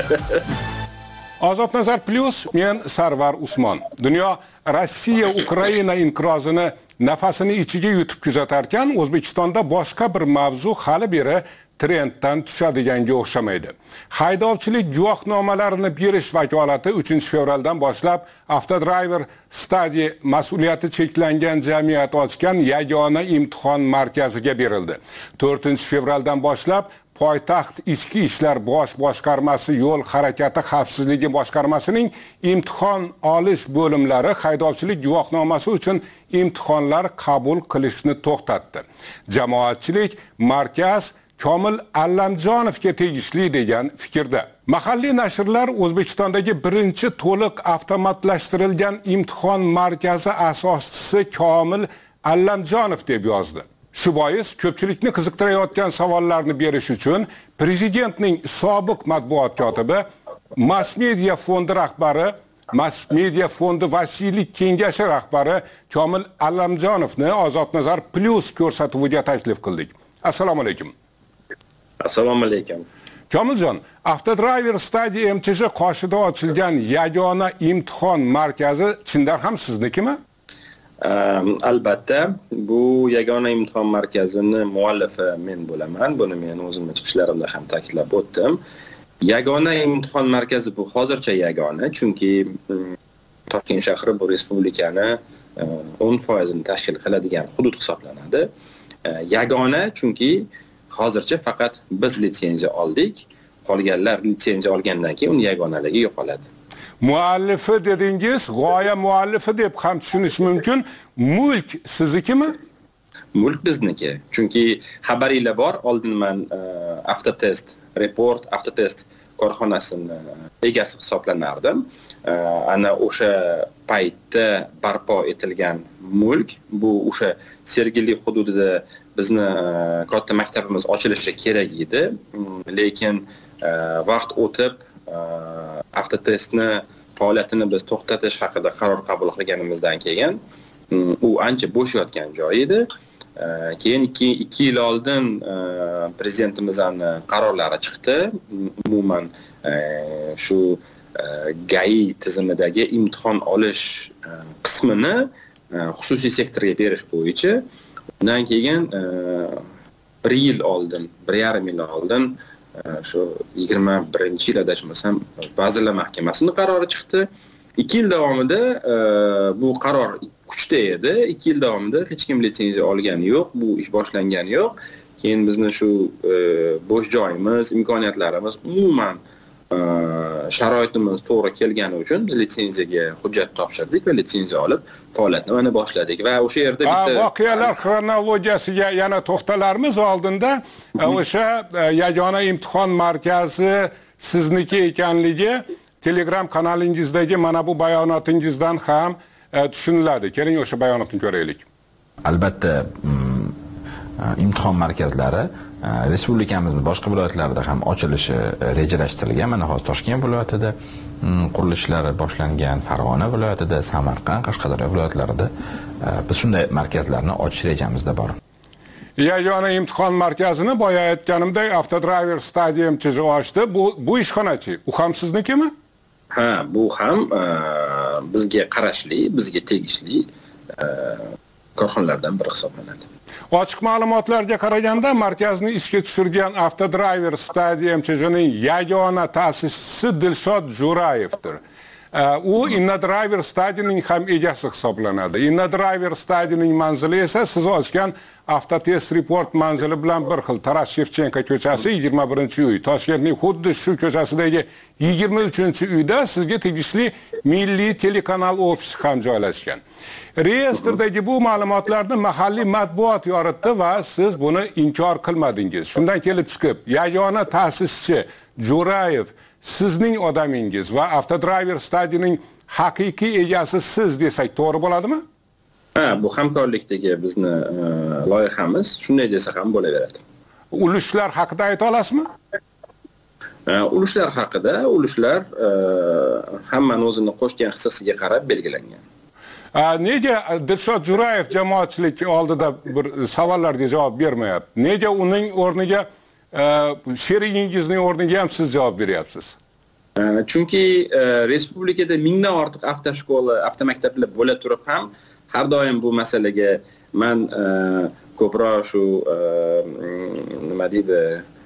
S5: Ozod Nazar Plus, men Sarvar Usmon. Dunyo Rossiya Ukraina inqirozini nafasini ichiga yutib kuzatarkan, O'zbekistonda boshqa bir mavzu hali beri trenddan tushadiganga o'xshamaydi. Haydovchilik guvohnomalarini berish vakolati 3-fevraldan boshlab Avtodriver Study mas'uliyati cheklangan jamiyat ochgan yagona imtihon markaziga berildi. 4-fevraldan boshlab poytaxt ichki ishlar bosh boshqarmasi yo'l harakati xavfsizligi boshqarmasining imtihon olish bo'limlari haydovchilik guvohnomasi uchun imtihonlar qabul qilishni to'xtatdi. Jamoatchilik markaz Komil Allamjonovga tegishli degan fikrda. Mahalliy nashrlar O'zbekistondagi birinchi to'liq avtomatlashtirilgan imtihon markazi asoschisi Komil Allamjonov deb yozdi. Shu bois ko'pchilikni qiziqtirayotgan savollarni berish uchun prezidentning sobiq matbuot kotibi, Mass Media fondi rahbari, Mass Media fondi vasiylik kengashi rahbari Komil Allamjonovni Ozod Nazar Plus ko'rsatuviga taklif qildik. Assalomu alaykum.
S6: Assalomu alaykum.
S5: Komiljon, Avtodriver Study MTJ qoshida ochilgan yagona imtihon markazi chindan ham siznikimi?
S6: Albatta, bu yagona imtihon markazini muallifi men bo'laman. Buni men o'zimning chiqishlarimda ham ta'kidlab o'tdim. Yagona imtihon markazi bu hozircha yagona, chunki Toshkent shahri bu respublikani 10% tashkil qiladigan hudud hisoblanadi. Yagona chunki hozircha faqat biz litsenziya oldik. Qolganlar litsenziya olgandan keyin uning yagonaligi yo'qoladi.
S5: Muallifi dedingiz, g'oya muallifi deb ham tushunish mumkin. Mulk siznikimi?
S6: Mulk bizniki. Chunki xabaringlar bor, oldin men Avtotest Report, Avtotest korxonasini egasi hisoblanardim. Ana o'sha paytda barpo etilgan mulk, bu o'sha Sergeli hududida bizni katta maktabimiz ochilishi kerak edi. Lekin vaqt o'tib Avtotestni faoliyatini biz to'xtatish haqida qaror qabul qilganimizdan keyin u ancha bo'sh yotgan joy edi. Keyin 2 yil oldin prezidentimizning qarorlari chiqdi. Umuman shu GAI tizimidagi imtihon olish qismini xususiy sektorga berish bo'yicha. Undan keyin 1 yil oldin, 1,5 yil oldin shu 21-yil adashmasam Vazirlar Mahkamasining qarori chiqdi. 2 yil davomida bu qaror kuchda edi. 2 yil davomida hech kim litsenziya olgani yo'q, bu ish boshlangani yo'q. Keyin bizni shu bo'sh joyimiz, imkoniyatlarimiz umuman sharoitimiz to'g'ri kelgani uchun biz litsenziyaga hujjat topshirdik va litsenziya olib faoliyatni mana boshladik va o'sha yerda bitta
S5: voqealar xronologiyasiga yana to'xtalarmiz. Oldinda o'sha yagona imtihon markazi sizniki ekanligi Telegram kanalingizdagi mana bu bayonotingizdan ham tushuniladi. Keling o'sha bayonotni ko'raylik.
S7: Albatta imtihon markazlari respublikamizning boshqa viloyatlarida ham ochilishi rejalashtirilgan. Mana hozir Toshkent viloyatida qurilishlari boshlangan, Farg'ona viloyatida, Samarqand, Qashqadaryo viloyatlarida biz shunday markazlarni ochish rejamizda bor.
S5: Yagona imtihon markazini boya aytganimdek Avtodriver Stadium chizi ochdi. Bu ishxonachi, u ham siznikimi?
S6: Ha, bu ham bizga qarashli, bizga tegishli korxonalardan biri hisoblanadi.
S5: Ochiq ma'lumotlarga qaraganda markazni ishga tushirgan Avtodriver Stadium chizining yagona ta'sischisi Dilshod Jo'rayevdir. U InnoDriver Stadiumning ham egasi hisoblanadi. InnoDriver Stadiumning manzili esa siz ochgan Avtotest Report manzili bilan bir xil. Taras Shevchenko ko'chasi 21-uy. Toshkentning xuddi shu ko'chasidagi 23-uyda sizga tegishli Milliy telekanal ofisi ham joylashgan. Reyestrdagi bu ma'lumotlarni mahalliy matbuot yoritdi va siz buni inkor qilmadingiz. Shundan kelib chiqib, yagona ta'sischi Jo'rayev sizning odamingiz va Avtodriver Stadiumning haqiqiy egasi siz desak to'g'ri bo'ladimi?
S6: Ha, bu hamkorlikdagi bizni loyihamiz shunday desa ham bo'laveradi.
S5: Ulushlar haqida ayta olasizmi?
S6: Ulushlar haqida, ulushlar hammani o'zini qo'shgan hissasiga qarab belgilangan.
S5: Nega Dilshod Jo'rayev jamoatchilik oldida bir savollarga javob bermayapti? Nega uning o'rniga sherigingizning o'rniga ham siz javob beryapsiz?
S6: Chunki respublikada mingdan ortiq avtoshkola, avtomaktablar bo'la turib ham har doim bu masalaga men ko'proq shu nima deydi,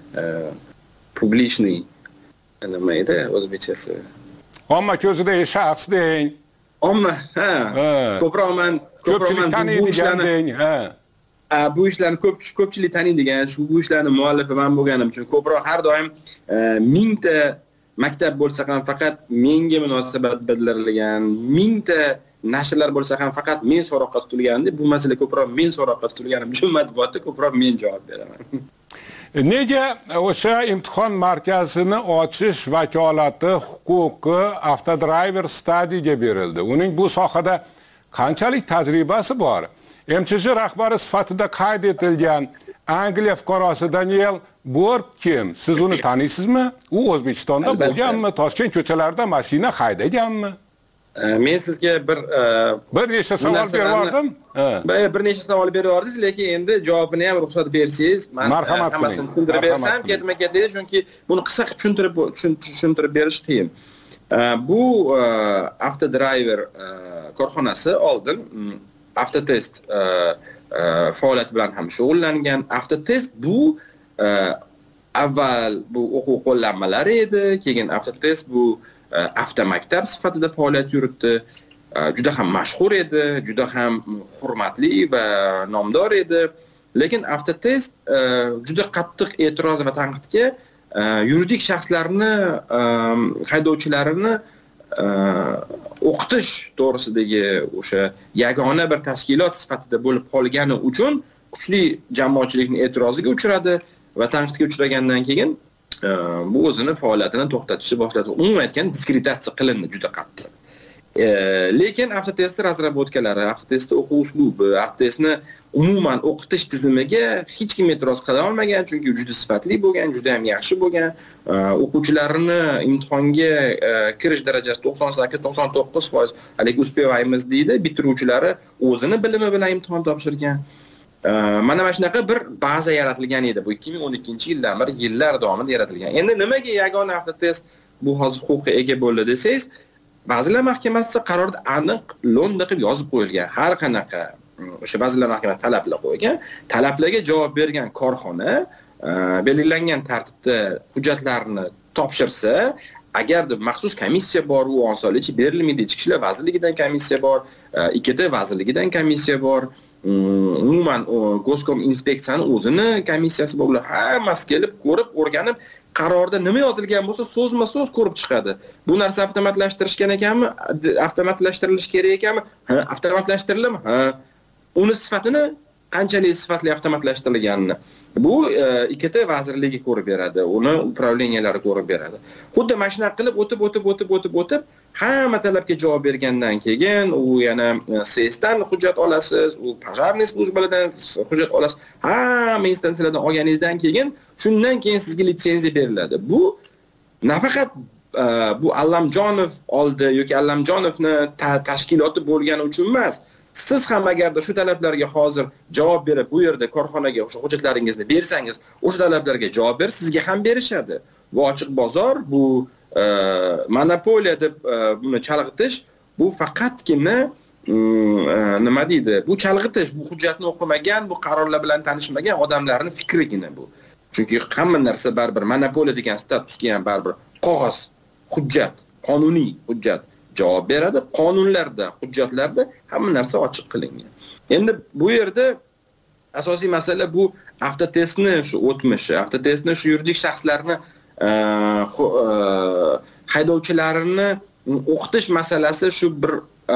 S6: publichniy nima edi o'zbekchasi?
S5: Omma ko'zidagi shaxs deng.
S6: Omma, ko'proq men
S5: ko'pchilik taniydigan deng,
S6: bu ishlarni ko'pchilik taniydigan, shu bu ishlarning muallifi men bo'lganim uchun ko'proq har doim 1000 ta maktab bo'lsa ham faqat menga munosabat bildirilgan, 1000 ta nashrlar bo'lsa ham faqat men so'roqqa tutilganda, bu masala ko'proq men so'roqqa tutilganim uchun matbuotda ko'proq men javob beraman.
S5: Nega o'sha imtihon markazini ochish vakolati, huquqi Avtodriver Stadiumga berildi? Uning bu sohada qanchalik tajribasi bor? MChJ rahbari sifatida qayd etilgan Angliya fuqarosi Daniel Borg kim? Siz uni taniysizmi? U O'zbekistonda bo'lganmi? Toshkent ko'chalarida mashina haydaganmi?
S6: Men sizga bir
S5: nechta savol berdim.
S6: Bir nechta savol berdingiz, lekin endi javobini ham ruxsat bersangiz, men hammasini tushuntirib bersam ketma-ket, chunki buni qisqa tushuntirib berish qiyin. Bu Avtodriver korxonasi oldin Avtotest faoliyati bilan ham shug'ullangan. Avtotest bu avval bu o'quv qo'llanmalari edi, keyin Avtotest bu avtomaktab sifatida faoliyat yuritdi. Juda ham mashhur edi, juda ham hurmatli va nomdor edi. Lekin Avtotest juda qattiq e'tiroz va tanqidga yuridik shaxslarni, haydovchilarini o'qitish to'g'risidagi o'sha yagona bir tashkilot sifatida bo'lib qolgani uchun kuchli jamoatchilikning e'tiroziga uchradi va tanqidga uchragandan keyin bu o'zini faoliyatini to'xtatishni boshladi. Umuman aytgan diskreditatsiya qilindi juda qattiq. Lekin Avtotest razrabotkалari, Avtotest o'quv uslubi, Avtotestni umuman o'qitish tizimiga hech kim e'tiroz qila olmagan, chunki juda sifatli bo'lgan, juda ham yaxshi bo'lgan. O'quvchilarni imtihonga kirish darajasi 98-99%, hali uspevaymiz deydi. Bitiruvchilari o'zini bilimi bilan imtihon topshirgan. Mana shunaqa bir baza yaratilgan edi. Bu 2012-yildan beri yillar davomida yaratilgan. Endi nimaga yagona Avtotest bu hozir huquqqa ega bo'ldi desangiz, Vazirlar Mahkamasi qarorida aniq lo'nda qilib yozib qo'yilgan. Har qanaqa o'sha Vazirlar Mahkamasi talablar qo'ygan, talablarga javob bergan korxona belgilangan tartibda hujjatlarni topshirsa, agarda maxsus komissiya bor, u osonlikcha berilmaydi. Ichki ishlar vazirligidan komissiya bor, IKT vazirligidan komissiya bor. umuman Goskom inspeksiyani o'zini komissiyasi bor, ular hammasi kelib ko'rib, o'rganib, qarorda nima yozilgan bo'lsa, so'zma-so'z ko'rib chiqadi. Bu narsa avtomatlashtirishgan ekanmi? Avtomatlashtirilishi kerak ekanmi? Ha, avtomatlashtirilimi? Ha. Uni sifatini qanchalik sifatli avtomatlashtirilganini bu ikkita vazirligi ko'rib beradi, uni upravleniyalari ko'rib beradi. Xuddi mana shunaqa qilib o'tib hamma talabga javob bergandan keyin u yana SESdan hujjat olasiz, u pojarniy slujbalardan hujjat olasiz. Hamma instansiyalardan olganingizdan keyin shundan keyin sizga litsenziya beriladi. Bu nafaqat bu Allamjonov oldi yoki Allamjonovni tashkiloti bo'lgani uchun emas. Siz ham agarda shu talablarga hozir javob berib, bu yerda korxonaga o'sha hujjatlaringizni bersangiz, o'sha talablarga javob berib, sizga ham berishadi. Bu ochiq bozor, bu monopoliya deb buni chalg'itish, bu faqatgina nima deydi? Bu chalg'itish, bu hujjatni o'qimagan, bu qarorlar bilan tanishmagan odamlarning fikrigina bu. Chunki hamma narsa baribir monopoliya degan statusga ham baribir qog'oz, hujjat, qonuniy hujjat javob beradi. Qonunlarda, hujjatlarda hamma narsa ochiq qilingan. Endi bu yerda asosiy masala bu avtotestni shu o'tmishi, avtotestni shu yuridik shaxslarni haydovchilarini o'qitish masalasi shu bir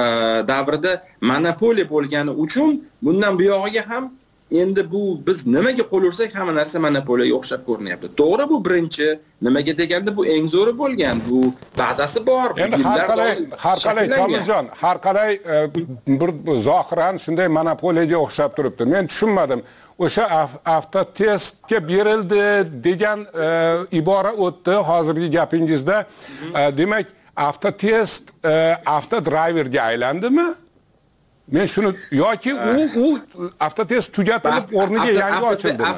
S6: davrda monopoliya bo'lgani uchun bundan bu yog'iga ham endi bu biz nimaga qo'l ursak hamma narsa monopoliyaga o'xshab ko'rinyapti. To'g'ri, bu birinchi, nimaga deganda bu eng zo'ri bo'lgan, bu bazasi bor.
S5: Endi har qalay Komiljon, har qalay bir zohiran shunday monopoliyaga o'xshab turibdi. Men tushunmadim. O'sha avtotestga berildi degan ibora o'tdi hozirgi gapingizda. Demak, avtotest avtodriverga aylandimi? Men shuni yoki u avtotest tugatilib o'rniga yangi ochildimi?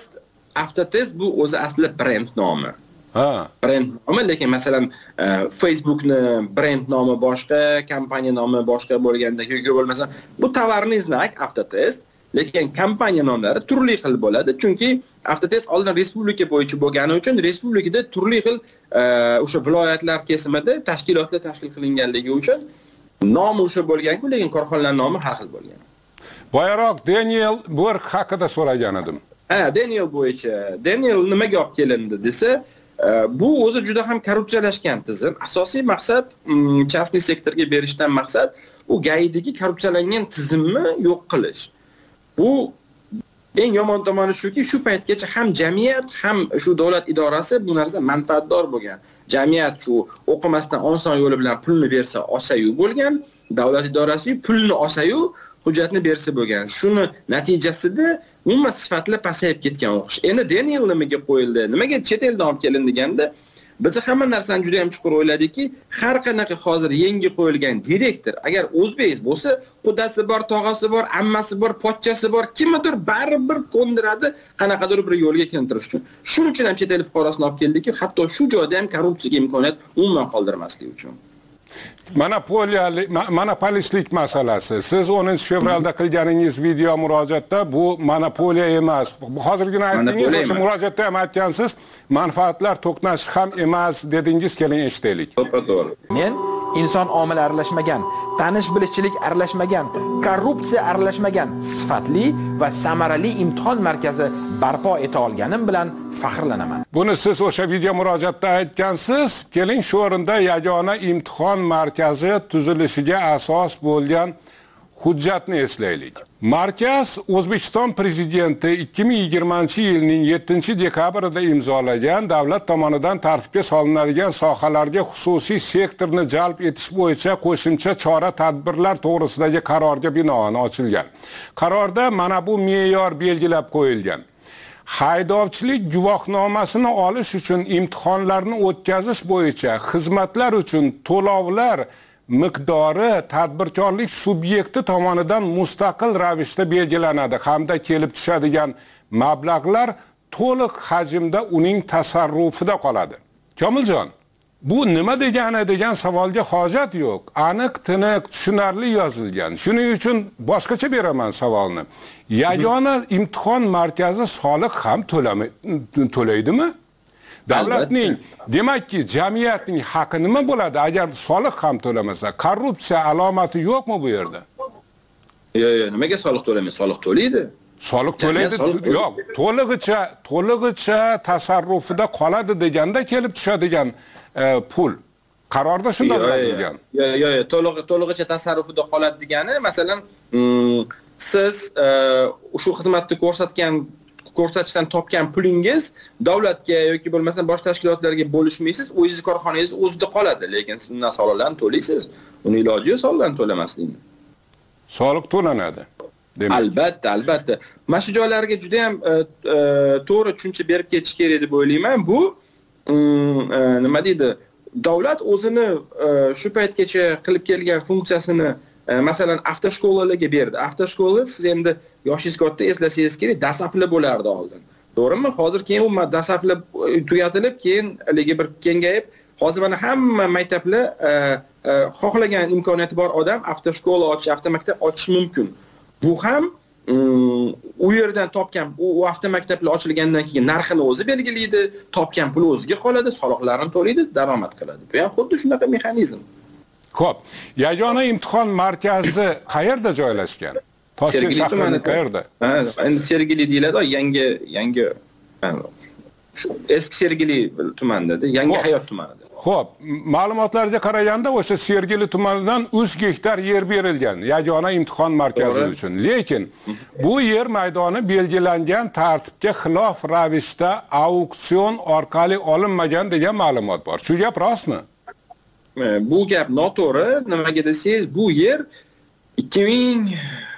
S6: Avtotest bu o'zi asli brend nomi. Ha. Brend nomi, lekin masalan Facebookni brend nomi boshqa, kompaniya nomi boshqa bo'lganda yoki bo'lmasa bu tovarning znak avtotest, lekin kompaniya nomlari turli xil bo'ladi. Chunki avtotest oldin respublika bo'yicha bo'lgani uchun respublikada turli xil o'sha viloyatlar kesimida tashkilotlar tashkil qilinganligi uchun nomi o'sha bo'lgan-ku, lekin korxonalar nomi har xil bo'lgan.
S5: Boyaroq Daniel Burg haqida so'ragan edim.
S6: Daniel bo'yicha. Daniel nimaga olib kelindi desa, bu o'zi juda ham korrupsiyalashgan tizim. Asosiy maqsad частный sektorga berishdan maqsad u GAIdagi korrupsiyalangan tizimni yo'q qilish. Bu eng yomon tomoni shuki, shu paytgacha ham jamiyat, ham shu davlat idorasi bu narsa manfaatdor bo'lgan. Jamiyat shu o'qimasdan oson yo'li bilan pulni bersa olsa-yu bo'lgan, davlat idorasi pulni olsa-yu hujjatni bersa bo'lgan. Shuni natijasida umuman sifatli pasayib ketgan o'qish. Endi Daniel nimaga qo'yildi? Nimaga chet eldan olib kelindi deganda, biz hamma narsani juda ham chuqur o'yladikki, har qanaqa hozir yangi qo'yilgan direktor agar o'zbek bo'lsa, qudasi bor, tog'asi bor, ammasi bor, pochchasi bor, kimdir baribir ko'ndiradi qanaqadir bir yo'lga keltirish uchun. Shuning uchun ham chet el fuqarosini olib keldikki, hatto shu joyda ham korrupsiyaga imkoniyat umuman qoldirmaslik uchun.
S5: Monopolistlik masalasi. Siz 10-fevralda qilganingiz video murojaatda bu monopoliya emas. Hozirgina aytdingiz, o'sha murojaatda ham aytgansiz, manfaatlar to'qnashi ham emas dedingiz, keling eshitaylik.
S6: To'g'ri.
S8: Men inson omili aralashmagan, tanish-bilishchilik aralashmagan, korrupsiya aralashmagan sifatli va samarali imtihon markazi barpo eta olganim bilan faxrlanaman.
S5: Buni siz o'sha video murojaatda aytgansiz. Keling shu o'rinda yagona imtihon markazi tuzilishiga asos bo'lgan hujjatni eslaylik. Markaz O'zbekiston prezidenti 2020-yilning 7-dekabrida imzolagan davlat tomonidan tartibga solinadigan sohalarga xususiy sektorni jalb etish bo'yicha qo'shimcha chora-tadbirlar to'g'risidagi qarorga binoan ochilgan. Qarorda mana bu me'yor belgilab qo'yilgan. Haydovchilik guvohnomasini olish uchun imtihonlarni o'tkazish bo'yicha xizmatlar uchun to'lovlar miqdori tadbirkorlik subyekti tomonidan mustaqil ravishda belgilanadi hamda kelib tushadigan mablag'lar to'liq hajmda uning tasarrufida qoladi. Komiljon, bu nima degani degan savolga hojat yo'q. Aniq, tiniq, tushunarli yozilgan. Shuning uchun boshqacha beraman savolni. Yagona imtihon markazi soliq ham to'laydimi? Davlatning, demakki, jamiyatning haqqi nima bo'ladi agar soliq ham to'lamasa? Korrupsiya alomati yo'qmi bu yerda?
S6: Yo'q, nimaga soliq to'lamaydi? Soliq to'laydi.
S5: Soliq to'laydi. Yo'q, to'lig'icha tasarrufida qoladi deganda kelib tushadigan pul. Qarorda shunday yozilgan.
S6: Yo'q, to'lig'icha tasarrufida qoladi degani, masalan, siz shu xizmatni ko'rsatishdan topgan pulingiz davlatga yoki bo'lmasa boshqa tashkilotlarga bo'lishmaysiz, o'zingiz korxonangiz o'zida qoladi, lekin siz undan soliqlarni to'laysiz. Uni iloji yo'q soliqlarni to'lamaslikni.
S5: Soliq to'lanadi.
S6: Albatta. Mana shu joylarga juda ham to'g'ri tushuncha berib ketish kerak deb o'ylayman. Bu nima deydi? Davlat o'zini shu paytgacha qilib kelgan funksiyasini masalan avtoshkolalarga berdi. Avtoshkola siz endi yoshingiz katta, eslasangiz kerak, dasafli bo'lardi oldin. To'g'rimi? Hozir keyin u dasafli tugatilib, keyin haligi bir kengayib, hozir mana hamma maktablar xohlagan imkoniyati bor odam avtoshkola ochish, avtomaktab ochish mumkin. Bu ham u yerdan topgan, u avtomaktablar ochilgandan keyin narxini o'zi belgilaydi, topgan pul o'ziga qoladi, soliqlarni to'laydi, daromad qiladi. Bu ham xuddi shunaqa mexanizm.
S5: Xo'p, yagona imtihon markazi qayerda joylashgan? Toshkent shahrida qayerda?
S6: Endi Sergeli deyiladi, yangi eski Sergeli tumanida, Yangi Hayot tumanida.
S5: Xo'p, ma'lumotlarga qaraganda o'sha Sergeli tumanidan 3 gektar yer berilgan yagona imtihon markazi uchun. Lekin bu yer maydoni belgilangan tartibga xilof ravishda auksion orqali olinmagan degan ma'lumot bor. Shu gap rostmi?
S6: Bu gap noto'g'ri. Nimaga desangiz, bu yer 2000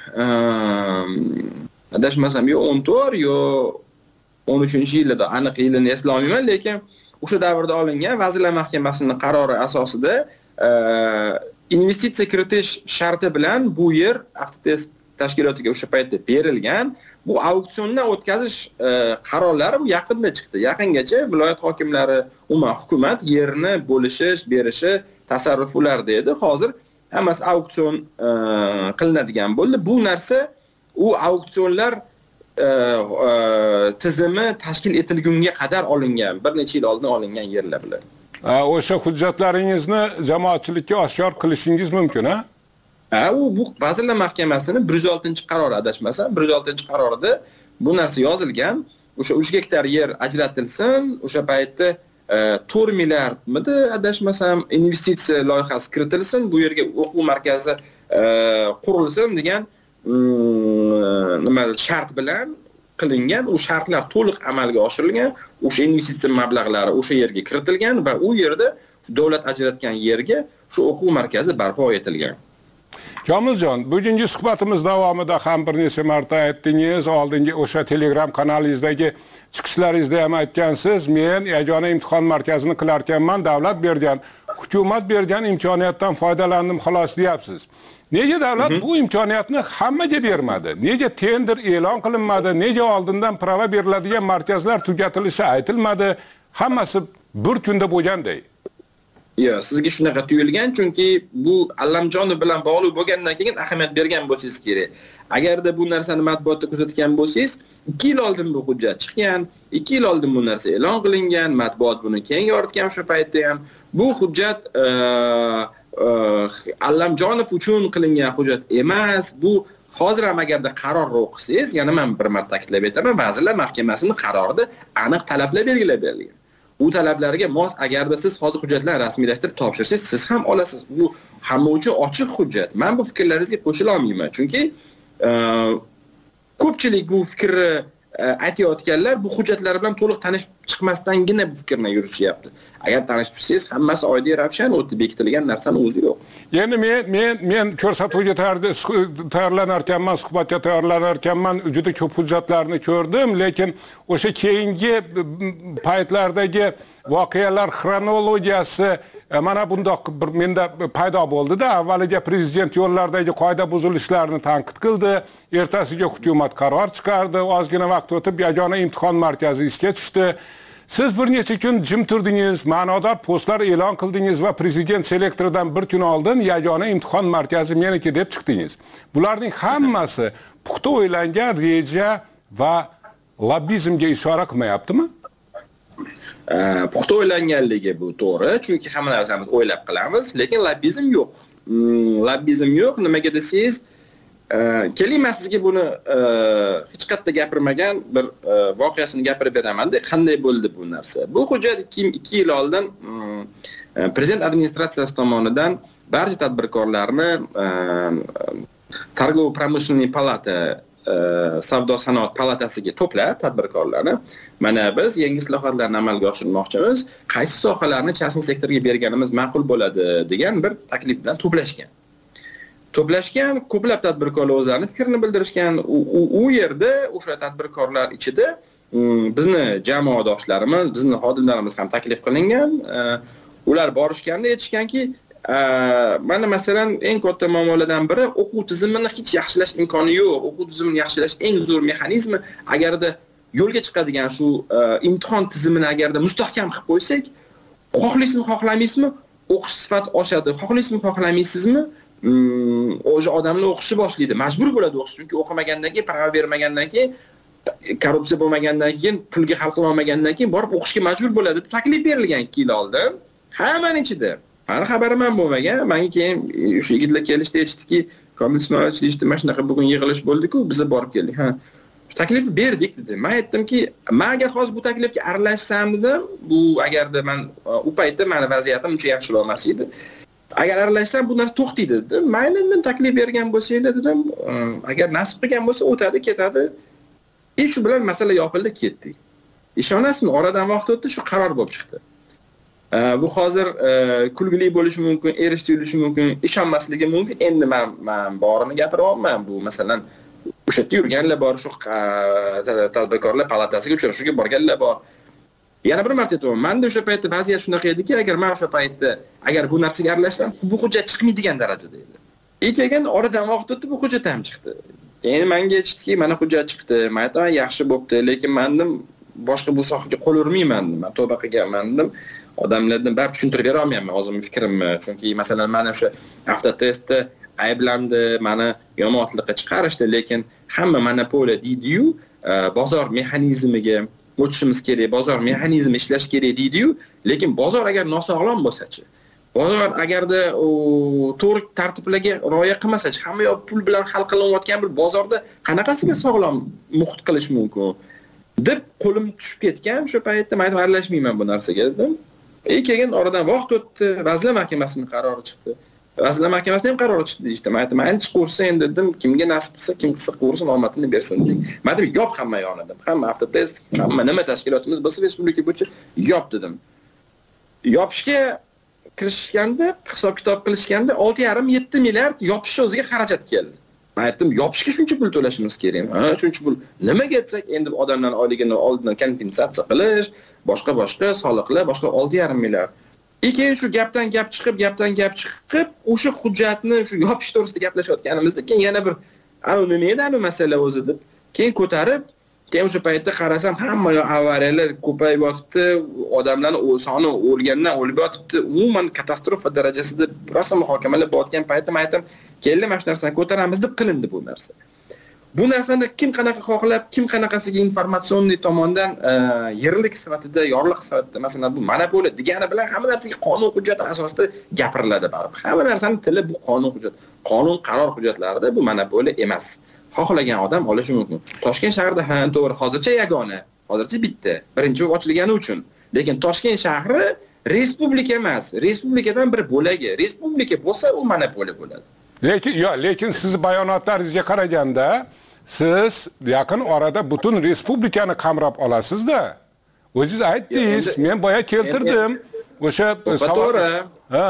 S6: adashmasam yo 14 yo 13-yilda, aniq yilini eslolmayman, lekin o'sha davrda olingan Vazirlar Mahkamasining qarori asosida investitsiya kiritish sharti bilan bu yer Avtotest tashkilotiga o'sha paytda berilgan. Bu auksiondan o'tkazish qarorlari bu yaqinda chiqdi. Yaqingacha viloyat hokimlari, umuman hukumat yerni bo'lishish, berishi tasarruf ularda edi. Hozir hammasi auksion qilinadigan bo'ldi. Bu narsa u auksionlar tizimi tashkil etilgunga qadar olingan, bir necha yil oldin olingan yerlar bilan.
S5: O'sha hujjatlaringizni jamoatchilikka oshkor qilishingiz mumkin, ha?
S6: Bu Vazirlar Mahkamasining 106-qarori adashmasam, 106-qarorida bu narsa yozilgan. O'sha 3 gektar yer ajratilsin, o'sha paytda 4 milliardmidi adashmasam investitsiya loyihasi kiritilsin, bu yerga o'quv markazi qurilsin degan nima shart bilan qilingan. U shartlar to'liq amalga oshirilgan. O'sha investitsiya mablag'lari o'sha yerga kiritilgan va u yerda davlat ajratgan yerga shu o'quv markazi barpo etilgan.
S5: Komiljon, bugungi suhbatimiz davomida ham bir necha marta aytdingiz, oldingi o'sha Telegram kanalingizdagi chiqishlaringizda ham aytgansiz, men yagona imtihon markazini qilar ekanman, davlat bergan, hukumat bergan imkoniyatdan foydalandim xolos deyapsiz. Nega davlat bu imkoniyatni hammaga bermadi? Nega tender e'lon qilinmadi? Nega oldindan prava beriladigan markazlar tugatilishi aytilmadi? Hammasi bir kunda bo'lganday.
S6: Yo'q, sizga shunaqa tuyulgan, chunki bu Allamjonov bilan bog'liq bo'lgandan keyin ahamiyat bergan bo'lsangiz kerak. Agarda bu narsani matbuotda kuzatgan bo'lsangiz, 2 yil oldin bu hujjat chiqqan, 2 yil oldin bu narsa e'lon qilingan, matbuot buni keng yoritgan o'sha paytda ham. Bu hujjat Allamjonov uchun qilingan hujjat emas. Bu hozir ham agarda qarorni o'qisangiz, yana men bir marta ta'kidlab aytaman, Vazirlar Mahkamasining qarorida aniq talablar belgilab berilgan. Bu talablarga mos agarda siz hozir hujjatlarni rasmiylashtirib topshirsangiz, siz ham olasiz. Bu hamma uchun ochiq hujjat. Men bu fikrlaringizga qo'shila olmayman, chunki ko'pchilik bu fikrni aytayotganlar bu hujjatlar bilan to'liq tanishib chiqmasdangina bu fikrni yurishyapti. Agar tanishib chiqsangiz, hammasi oddiy ravshan o'tib bekitilgan narsani o'zi yo'q.
S5: Endi men ko'rsatuvga tayyorlanar ekanman, suhbatga tayyorlanar ekanman, juda ko'p hujjatlarni ko'rdim, lekin o'sha keyingi paytlardagi voqealar xronologiyasi mana bundoq bir menda paydo bo'ldi-da. Avvaliga prezident yo'llardagi qoida buzilishlarni tanqid qildi, ertasiga hukumat qaror chiqardi, ozgina vaqt o'tib yagona imtihon markazi ishga tushdi. Siz bir necha kun jim turdingiz, ma'nodor postlar e'lon qildingiz va prezident selektoridan bir kun oldin yagona imtihon markazi meniki deb chiqdingiz. Bularning hammasi puxta o'ylangan reja va lobbizmga ishora qilmayaptimi?
S6: Puxta o'ylanganligi bu to'g'ri, chunki hamma narsamiz o'ylab qilamiz, lekin lobbizm yo'q. Lobbizm yo'q. Nimaga desangiz, keling men sizga buni hech qayerda gapirmagan bir voqeasini gapirib beraman-da, qanday bo'ldi bu narsa. Bu hujjat 2 yil oldin prezident administratsiyasi tomonidan barcha tadbirkorlarni Targov-pромышленный palata savdo sanoat palatasiga to'plab tadbirkorlarni mana biz yangi islohotlarni amalga oshirmoqchimiz, qaysi sohalarni частный sektorga berganimiz ma'qul bo'ladi degan bir taklif bilan to'plashgan, ko'plab tadbirkorlar o'zlarining fikrini bildirishgan. U yerda o'sha tadbirkorlar ichida bizni jamoadoshlarimiz, bizni xodimlarimiz ham taklif qilingan. Ular borishganda aytishganki, mana masalan eng katta muammolardan biri o'quv tizimini hech yaxshilash imkoni yo'q. O'quv tizimini yaxshilash eng zo'r mexanizmi agarda yo'lga chiqadigan shu imtihon tizimini agarda mustahkam qilib qo'ysak, xohlaysizmi, xohlamaysizmi, o'qish sifati oshadi. Xohlaysizmi, xohlamaysizmi, o'sha odamlar o'qishni boshlaydi. Majbur bo'ladi o'qish, chunki o'qimagandan keyin, prava bermagandan keyin, korrupsiya bo'lmagandan keyin, pulga hal qila olmagandan keyin borib o'qishga majbur bo'ladi deb taklif berilgan 2 yil oldin. Hammaning ichida meni xabarim ham bo'lmagan. Menga keyin o'sha yigitlar kelishdi, aytishdiki, Komil Ismoilovich deyishdi, mana shunaqa bugun yig'ilish bo'ldi-ku, biz borib keldik. Shu taklifni berdik dedi. Men aytdimki, men agar hozir bu taklifga aralashsam dedim, bu agarda men u paytda meni vaziyatim uncha yaxshi emas edi. Agar aralashsam bu narsa to'xtaydi dedim. Mayli dedim, taklif bergan bo'lsanglar dedim, agar nasib qilgan bo'lsa o'tadi, ketadi. Shu bilan masala yopildi, ketdi. Ishonasizmi, oradan vaqt o'tdi, shu qaror bo'lib chiqdi. Bu hozir kulgili bo'lishi mumkin, erish tuyulishi mumkin, ishonmasligi mumkin. Endi men borini gapiryapman. Bu masalan o'sha yerda yurganlar bor, shu tadbirkorlar palatasiga uchrashuvga borganlar bor. Yana bir marta aytaman, menda o'sha paytda vaziyat shunaqa ediki, agar men o'sha paytda agar bu narsaga aralashsam, bu hujjat chiqmaydigan darajada edi. Keyin oradan vaqt o'tdi, bu hujjat ham chiqdi. Keyin menga aytishdiki, mana hujjat chiqdi. Men aytaman, yaxshi bo'pti, lekin mendim boshqa bu sohaga qo'l urmayman. Men tavba qilganman dedim. Odamlardan baribir tushuntirib bera olmayman o'zimning fikrimni. Chunki masalan mana o'sha avtotestda ayblandi, mani yomonlikqa chiqarishdi, lekin hamma monopoliya deydi-yu, bozor mexanizmiga o'tishimiz kerak, bozor mexanizmi ishlash kerak deydi-yu, lekin bozor agar nosog'lom bo'lsa-chi, bozor agarda to'g'ri tartiblarga rioya qilmasa-chi, hamma yoq pul bilan hal qilinayotgan bir bozorda qanaqasiga sog'lom muhit qilish mumkin deb qo'lim tushib ketgan. O'sha paytda men aralashmayman bu narsaga dedim. Keyin oradan vaqt o'tdi, Vazirlar Mahkamasining qarori chiqdi. Vazirlar Mahkamasining ham qarori chiqdi deydi. Men aytdim, "Mayli chiqursin endi" dedim, "Kimga nasib qilsa, kim qilsa qilsin, omadini bersin" dedim. Men aytdim, "Yop hamma yo'qni" dedim. Hamma avtotest, hamma nima tashkilotimiz bo'lsa respublika bo'yicha yop dedim. Yopishga kirishganda, hisob-kitob qilishganda 6,5-7 milliard yopish o'ziga xarajat keldi. Men aytdim, "Yopishga shuncha pul to'lashimiz kerak. Ha, shuncha pul. Nimaga aytsak, endi odamlarning oyligini oldindan kompensatsiya qilish, boshqa soliqlar, boshqa 6,5 milliard. Keyin shu gapdan gap chiqib, o'sha hujjatni shu yopish to'g'risida gaplashayotganimizda keyin yana bir nima edi bu masala o'zi deb keyin ko'tarib, keyin o'sha paytda qarasam hamma yoq avariyalar ko'payib yotibdi, odamlarning soni o'lgandan o'lib yotibdi, umuman katastrofa darajasida rosa muhokamalar bo'layotgan paytda men aytdim, "Keldi, mana shu narsani ko'taramiz" deb qilindi bu narsa. Bu narsani kim qanaqa xohlab, kim qanaqasiga informatsionniy tomondan yerlik sifatida, yorliq sifatida, masalan bu monopoliya degani bilan hamma narsaga qonun hujjati asosida gapiriladi baribir. Hamma narsaning tili bu qonun hujjat. Qonun qaror hujjatlarida bu monopoliya emas. Xohlagan odam olishi mumkin. Toshkent shahrida ham to'g'ri hozircha yagona, hozircha bitta, birinchi ochilgani uchun. Lekin Toshkent shahri respublika emas, respublikadan bir bo'lagi. Respublika bo'lsa, u monopoliya bo'ladi.
S5: Lekin siz bayonotlaringizga qaraganda siz yaqin orada butun respublikani qamrab olasiz-da. O'zingiz aytdingiz, men boya keltirdim. O'sha
S6: to'g'ri. Ha.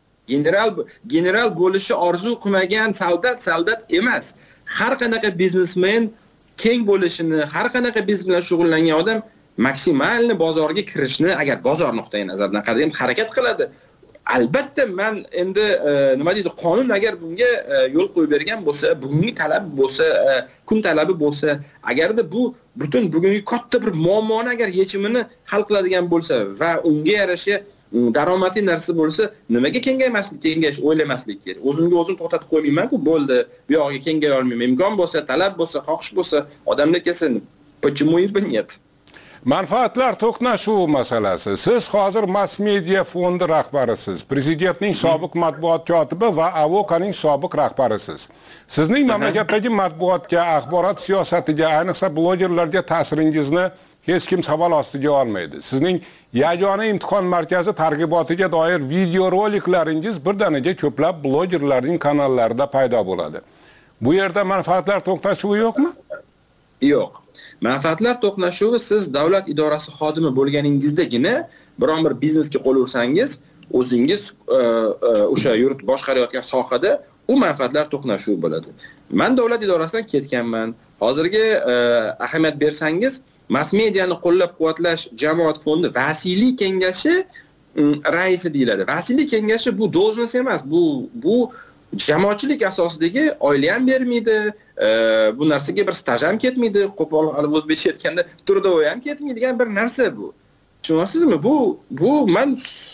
S6: General bo'lishi orzu qilmagan soldat emas. Har qanaqa biznesmen keng bo'lishini, har qanaqa biznes bilan shug'ullangan odam maksimalni bozorga kirishni agar bozor nuqtai nazaridan qaraganda harakat qiladi. Albatta men endi nima deydi, qonun agar bunga yo'l qo'yib bergan bo'lsa, bugungi talab bo'lsa, kun talabi bo'lsa, agarda bu butun bugungi katta bir muammoni agar yechimini hal qiladigan bo'lsa va unga yarasha daromadli narsa bo'lsa, nimaga kengash o'ylamaslik kerak. O'zimga o'zim to'xtatib qo'ymayman-ku, bo'ldi, bu yoqqa kengay olmayman. Imkon bo'lsa, talab bo'lsa, xohish bo'lsa, odamlar kelsin. Почему бы нет?
S5: Manfaatlar to'qnashuvi masalasi. Siz hozir mass media fondi rahbarisiz, prezidentning sobiq matbuot kotibi va Avokaning sobiq rahbarisiz. Sizning mamlakatdagi matbuotga, axborot siyosatiga, ayniqsa blogerlarga ta'siringizni hech kim savol ostiga olmaydi. Sizning yagona imtihon markazi targ'ibotiga doir videoroliklaringiz birdaniga ko'plab blogerlarning kanallarida paydo bo'ladi. Bu yerda manfaatlar to'qnashuvi yo'qmi?
S6: Yo'q. Manfaatlar to'qnashuvi siz davlat idorasi xodimi bo'lganingizdagina biron bir biznesga qo'l ursangiz, o'zingiz o'sha boshqarayotgan sohada u manfaatlar to'qnashuvi bo'ladi. Men davlat idorasidan ketganman. Hozirgi ahamiyat bersangiz, mass mediani qo'llab-quvvatlash jamoat fondi vasiylik kengashi raisi deyiladi. Vasiylik kengashi bu должность emas, bu jamoatchilik asosidagi oylik ham bermaydi, bu narsaga bir staj ham ketmaydi, qo'pol o'zbekcha aytganda turdovoy ham ketmaydigan bir narsa bu. Tushunasizmi? Bu men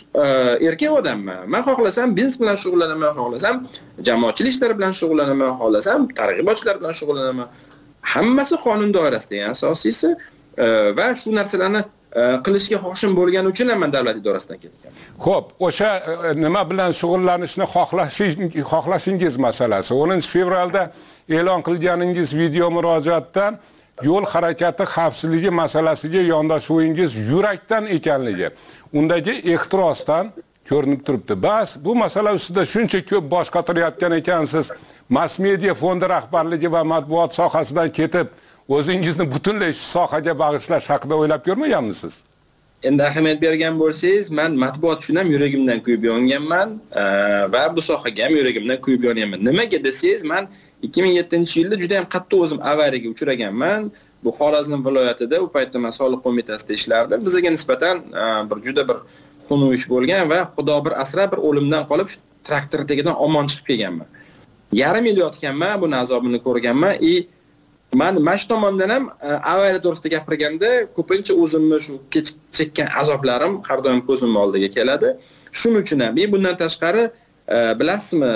S6: erkak odamman. Men xohlasam biznes bilan shug'ullanaman, xohlasam jamoatchilik ishlari bilan shug'ullanaman, xohlasam targ'ibotchilar bilan shug'ullanaman. Hammasi qonun doirasida, eng asosiysi va shu narsalarni qilishga xohishim bo'lgani uchun men davlat idorasidan ketganman.
S5: Xo'p, o'sha nima bilan shug'ullanishni xohlashingiz masalasi. 10-fevralda e'lon qilganingiz video murojaatdan yo'l harakati xavfsizligi masalasiga yondashuvingiz yurakdan ekanligi, undagi ehtirosdan ko'rinib turibdi. Bas, bu masala ustida shuncha ko'p bosh qotirayotgan ekansiz, mass media fondi rahbarligi va matbuot sohasidan ketib, o'zingizni butunlay shu sohaga bag'ishlash haqida o'ylab ko'rmaganmisiz?
S6: Endi ahamiyat bergan bo'lsangiz, men matbuot uchun ham yuragimdan kuyib yonganman va bu sohaga ham yuragimdan kuyib yonganman. Nimaga desangiz, men 2007-yilda juda ham qattiq o'zim avariyaga uchraganman. Bu Xorazm viloyatida, u paytda men soliq qo'mitasida ishlardim. Bizga nisbatan juda bir xunuk ish bo'lgan va xudo bir asrab bir o'limdan qolib shu traktor tagidan omon chiqib kelganman. Yarim yil yotganman, bu azobini ko'rganman. Men shu tomondan ham avariya to'g'risida gapirganda ko'pincha o'zimni shu chekkan azoblarim har doim ko'zim oldiga keladi. Shuning uchun ham bundan tashqari bilasizmi,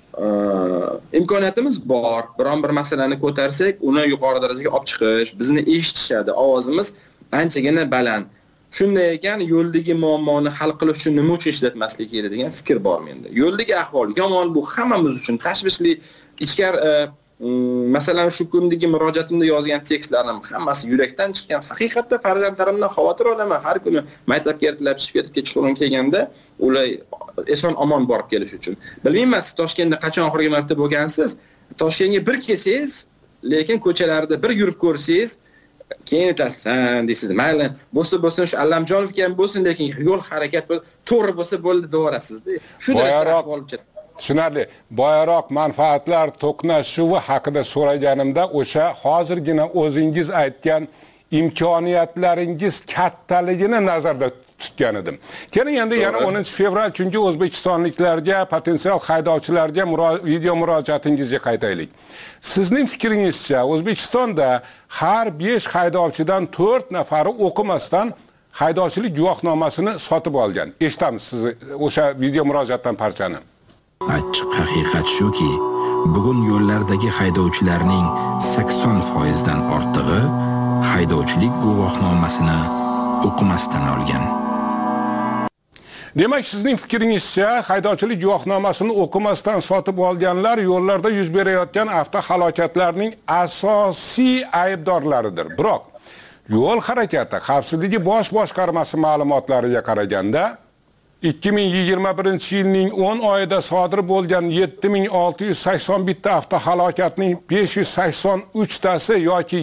S6: imkoniyatimiz bor. Biron bir masalani ko'tarsak, uni yuqori darajaga olib chiqish, bizni eshitishadi, ovozimiz anchagina baland. Shunday ekan, yo'ldagi muammoni hal qilish uchun nima uchun ishlatmaslik kerak degan fikr bor menda. Yo'ldagi ahvol yomon, bu hammamiz uchun tashvishli, ichkar masalan shu kundagi murojaatimda yozgan tekstlarim hammasi yurakdan chiqqan. Haqiqatda farzandlarimdan xavotir olaman. Har kuni maktabga ertalab chiqib ketib kechqurun kelganda ular eson omon borib kelish uchun. Bilmayman, siz Toshkentda qachon oxirgi marta bo'lgansiz? Toshkentga bir kelsangiz, lekin ko'chalarda bir yurib ko'rsangiz, keyin aytasiz, deysiz, mayli, bo'lsa shu Allamjonovga ham bo'lsin, lekin yo'l harakat to'g'ri bo'lsa bo'ldi deyorasiz-da. Shu darajada ahvol chiqadi.
S5: Tushunarli. Boyaroq manfaatlar to'qnashuvi haqida so'raganimda o'sha hozirgina o'zingiz aytgan imkoniyatlaringiz kattaligini nazarda tutgan edim. Keling endi yana 10-fevral chunki o'zbekistonliklarga, potensial haydovchilarga video murojaatingizga qaytaylik. Sizning fikringizcha, O'zbekistonda har 5 haydovchidan 4 nafari o'qimasdan haydovchilik guvohnomasini sotib olgan. Eshitamiz siz o'sha video murojaatdan parchani.
S9: Achchiq haqiqat shuki, bugun yo'llardagi haydovchilarning 80% dan ortig'i haydovchilik guvohnomasini o'qimasdan olgan.
S5: Demak, sizning fikringizcha, haydovchilik guvohnomasini o'qimasdan sotib olganlar yo'llarda yuz berayotgan avtohalokatlarning asosiy aybdorlaridir. Biroq, yo'l harakati xavfsizligi bosh boshqarmasi ma'lumotlariga qaraganda 2021-yilning 10 oyida sodir bo'lgan 7681 ta avtohalokatning 583 tasi yoki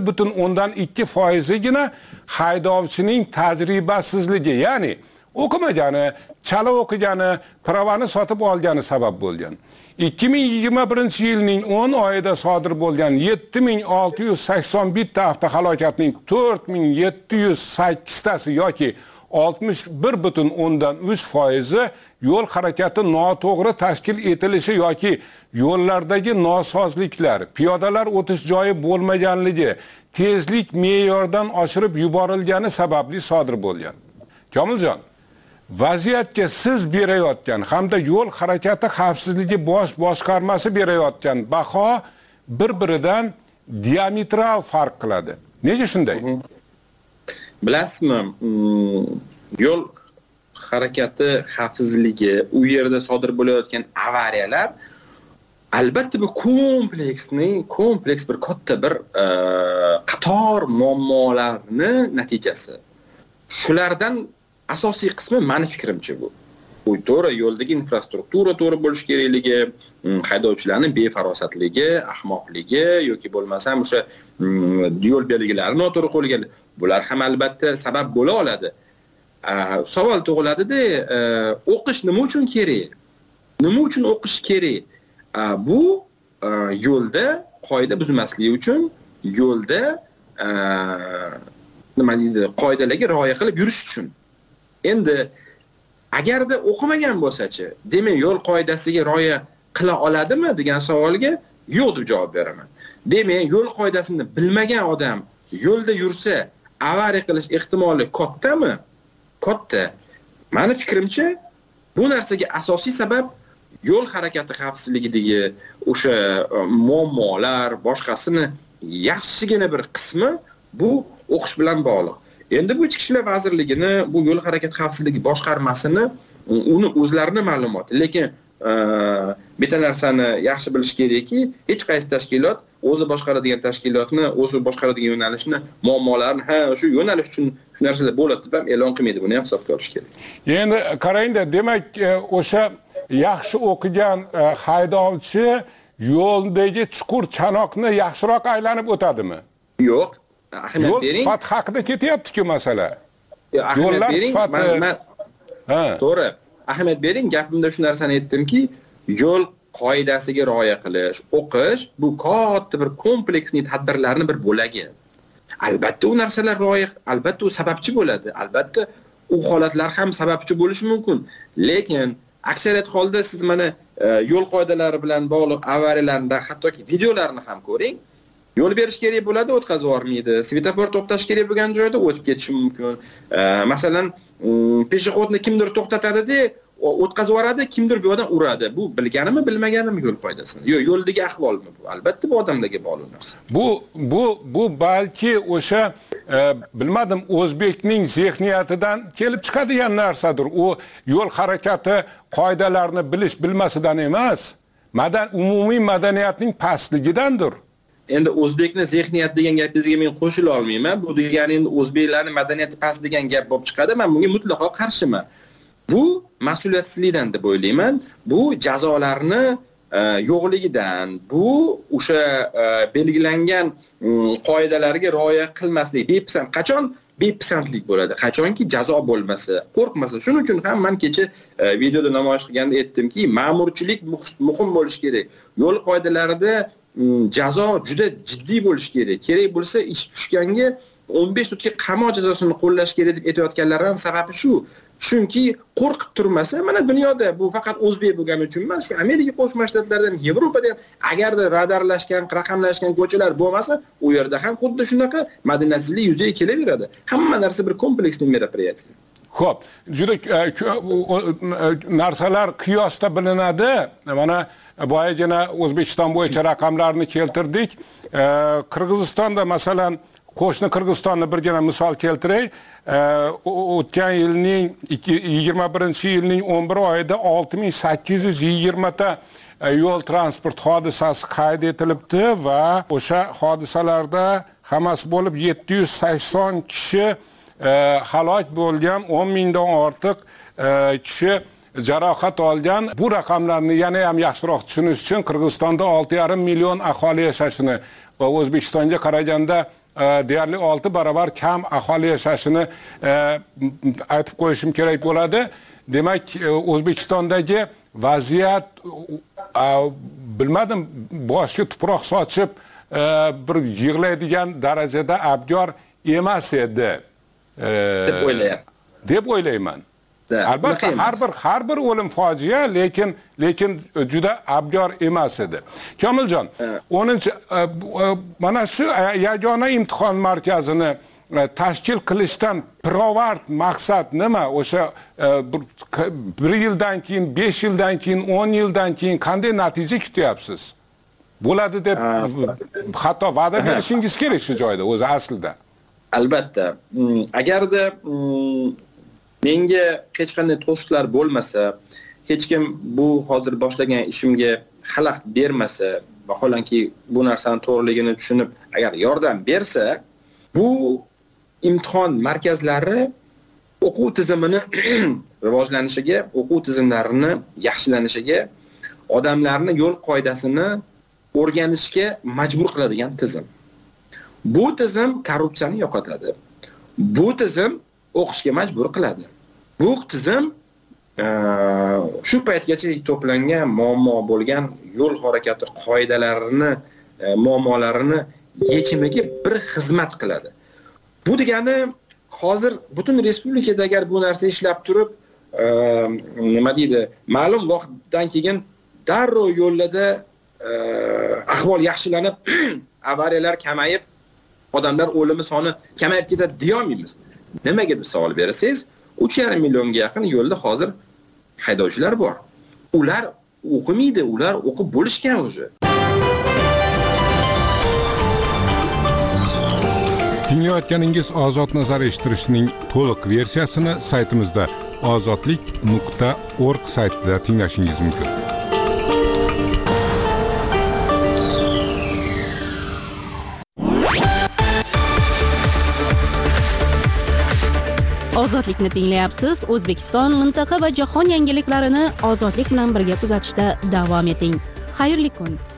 S5: 7,2%igina haydovchining tajribasizligi, ya'ni o'qimagani, chala o'qigani, pravani sotib olgani sabab bo'lgan. 2021-yilning 10 oyida sodir bo'lgan 7681 ta avtohalokatning 4708 tasi yoki 61,3% yo'l harakati noto'g'ri tashkil etilishi yoki yo'llardagi nosozliklar, piyodalar o'tish joyi bo'lmaganligi, tezlik me'yordan oshirib yuborilgani sababli sodir bo'lgan. Komiljon, vaziyatga siz berayotgan hamda yo'l harakati xavfsizligi bosh boshqarmasi berayotgan baho bir-biridan diametral farq qiladi. Nega shunday?
S6: Bilasizmi, yo'l harakati xavfsizligi, u yerda sodir bo'layotgan avariyalar albatta bu kompleks bir katta bir qator muammolarni natijasi. Shulardan asosiy qismi meni fikrimcha bu. Bu to'g'ri, yo'ldagi infrastruktura to'g'ri bo'lish kerakligi, haydovchilarning befarosatligi, ahmoqligi yoki bo'lmasam o'sha yo'l belgilari noto'g'ri qo'yilgan. Bular ham albatta sabab bo'la oladi. Savol tug'iladi-da, o'qish nima uchun kerak? Nima uchun o'qish kerak? Bu yo'lda qoida buzmaslik uchun, yo'lda nima deydi, qoidalarga rioya qilib yurish uchun. Endi agarda o'qimagan bo'lsa-chi, demak yo'l qoidasiga rioya qila oladimi degan savolga yo'q deb javob beraman. Demak, yo'l qoidasini bilmagan odam yo'lda yursa, avariya qilish ehtimoli kattami? Katta. Meni fikrimcha, bu narsaga asosiy sabab yo'l harakati xavfsizligidagi o'sha muammolar, boshqasini yaxshigina bir qismi bu o'qish bilan bog'liq. Endi bu Ichki ishlar vazirligini, bu yo'l harakati xavfsizligi boshqarmasini uni o'zlarining ma'lumoti. Lekin bitta narsani yaxshi bilish kerakki, hech qaysi tashkilot o'zi boshqaradigan tashkilotni, o'zi boshqaradigan yo'nalishni, muammolarni shu yo'nalish uchun shu narsalar bo'ladi deb ham e'lon qilmaydi. Buni ham hisobga olish kerak.
S5: Endi qarangda, demak, o'sha yaxshi o'qigan haydovchi yo'ldagi chuqur chanoqni yaxshiroq aylanib o'tadimi?
S6: Yo'q. Ahamiyat bering.
S5: Yo'l sifati haqida ketyapti-ku masala.
S6: Yo'llar sifati. To'g'ri. Ahamiyat bering, gapimda shu narsani aytdimki, yo'l qoidasiga rioya qilish, o'qish bu katta bir kompleksli tadbirlarning bir bo'lagi. Albatta u narsalar albatta u sababchi bo'ladi. Albatta u holatlar ham sababchi bo'lishi mumkin. Lekin aksariyat holda siz mana yo'l qoidalari bilan bog'liq avariyalarning hattoki videolarini ham ko'ring. Yo'l berish kerak bo'ladi, o'tkazib yubormaydi. Svetofor to'xtash kerak bo'lgan joyda o'tib ketishi mumkin. Masalan, peshoxodni kimdir to'xtatadi-da, o'tkazib yuboradi, kimdir bu yoqdan uradi. Bu bilganimi, bilmaganimi yo'l qoidasini? Yo'q, yo'ldagi ahvolmi bu? Albatta bu odamlarga bog'liq narsa.
S5: Bu balki o'sha bilmadim, o'zbekning zehniyatidan kelib chiqadigan narsadir. U yo'l harakati qoidalarini bilish bilmasidan emas, umumiy madaniyatning pastligidandir.
S6: Endi o'zbekning zehniyati degan gapingizga men qo'shila olmayman. Bu degani endi o'zbeklarning madaniyati past degan gap bo'lib chiqadi. Men bunga mutlaqo qarshiman. Bu mas'uliyatsizlikdan deb o'ylayman. Bu jazolarni yo'qligidan, bu o'sha belgilangan qoidalarga rioya qilmaslik. Qachon bepisandlik bo'ladi? Qachonki jazo bo'lmasa, qo'rqmasa. Shuning uchun ham men kecha videoda namoyish qilganda aytdimki, ma'murchilik muhim bo'lish kerak. Yo'l qoidalarida jazo juda jiddiy bo'lish kerak. Kerak bo'lsa ish tushganga 15 sutka qamoq jazosini qo'llash kerak deb aytayotganlarning sababi shu. Chunki qo'rqib turmasa, mana dunyoda bu faqat o'zbek bo'lgani uchun emas, shu Amerika Qo'shma Shtatlaridan, Yevropada ham agarda radarlashgan, raqamlashgan ko'chalar bo'lmasa, u yerda ham xuddi shunaqa madaniyatsizlik yuzaga kelaveradi. Hamma narsa bir kompleksli мероприятие.
S5: Xo'p, juda narsalar qiyosda bilinadi. Mana boyagina O'zbekiston bo'yicha raqamlarni keltirdik. Qirg'izistonda masalan, qo'shni Qirg'izistonni birgina misol keltiray. O'tgan yilning 21-yilning 11 oyida 6820 ta yo'l transport hodisasi qayd etilibdi va o'sha hodisalarda hammasi bo'lib 780 kishi halok bo'lgan, 10 mingdan ortiq kishi jarohat olgan. Bu raqamlarni yana ham yaxshiroq tushunish uchun Qirg'izistonda 6,5 million aholi yashashini va O'zbekistonga qaraganda deyarli 6 barobar kam aholi yashashini aytib qo'yishim kerak bo'ladi. Demak, O'zbekistondagi vaziyat bilmadim, boshga tuproq sochib bir yig'laydigan darajada abgor emas edi deb o'ylayman. Albatta har bir o'lim fojia, lekin juda abgor emas edi. Komiljon, 10 mana shu yagona imtihon markazini tashkil qilishdan pirovard maqsad nima? O'sha 1 yildan keyin, 5 yildan keyin, 10 yildan keyin qanday natija kutyapsiz? Bo'ladi deb hatto va'da berishingiz kerak shu joyda o'zi aslida.
S6: Albatta, agarda menga hech qanday to'siqlar bo'lmasa, hech kim bu hozir boshlagan ishimga xalaqit bermasa, vaholanki bu narsani to'g'riligini tushunib, agar yordam bersa, bu imtihon markazlari o'quv tizimini rivojlanishiga, o'quv tizimlarini yaxshilanishiga, odamlarni yo'l qoidasini o'rganishga majbur qiladigan tizim. Bu tizim korrupsiyani yo'qotadi. Bu tizim o'qishga majbur qiladi. Bu tizim shu paytgacha to'plangan muammo bo'lgan yo'l harakati qoidalarini, muammolarini yechimiga bir xizmat qiladi. Bu degani hozir butun respublikada agar bu narsa ishlab turib, nima deydi, ma'lum vaqtdan keyin darrov yo'llarda ahvol yaxshilanib, avariyalar kamayib, odamlar o'limi soni kamayib ketadi deya olmaymiz. Nimaga deb savol berasangiz, 3,5 millionga yaqin yo'lda hozir haydovchilar bor. Ular o'qimaydi, ular o'qib bo'lishgan o'zi.
S5: Tinglayotganingiz Ozod nazar eshittirishning to'liq versiyasini saytimizda ozodlik.org saytida tinglashingiz mumkin.
S1: Ozodlikni tinglayapsiz. O'zbekiston, mintaqa va jahon yangiliklarini ozodlik bilan birga kuzatishda davom eting. Xayrli kun.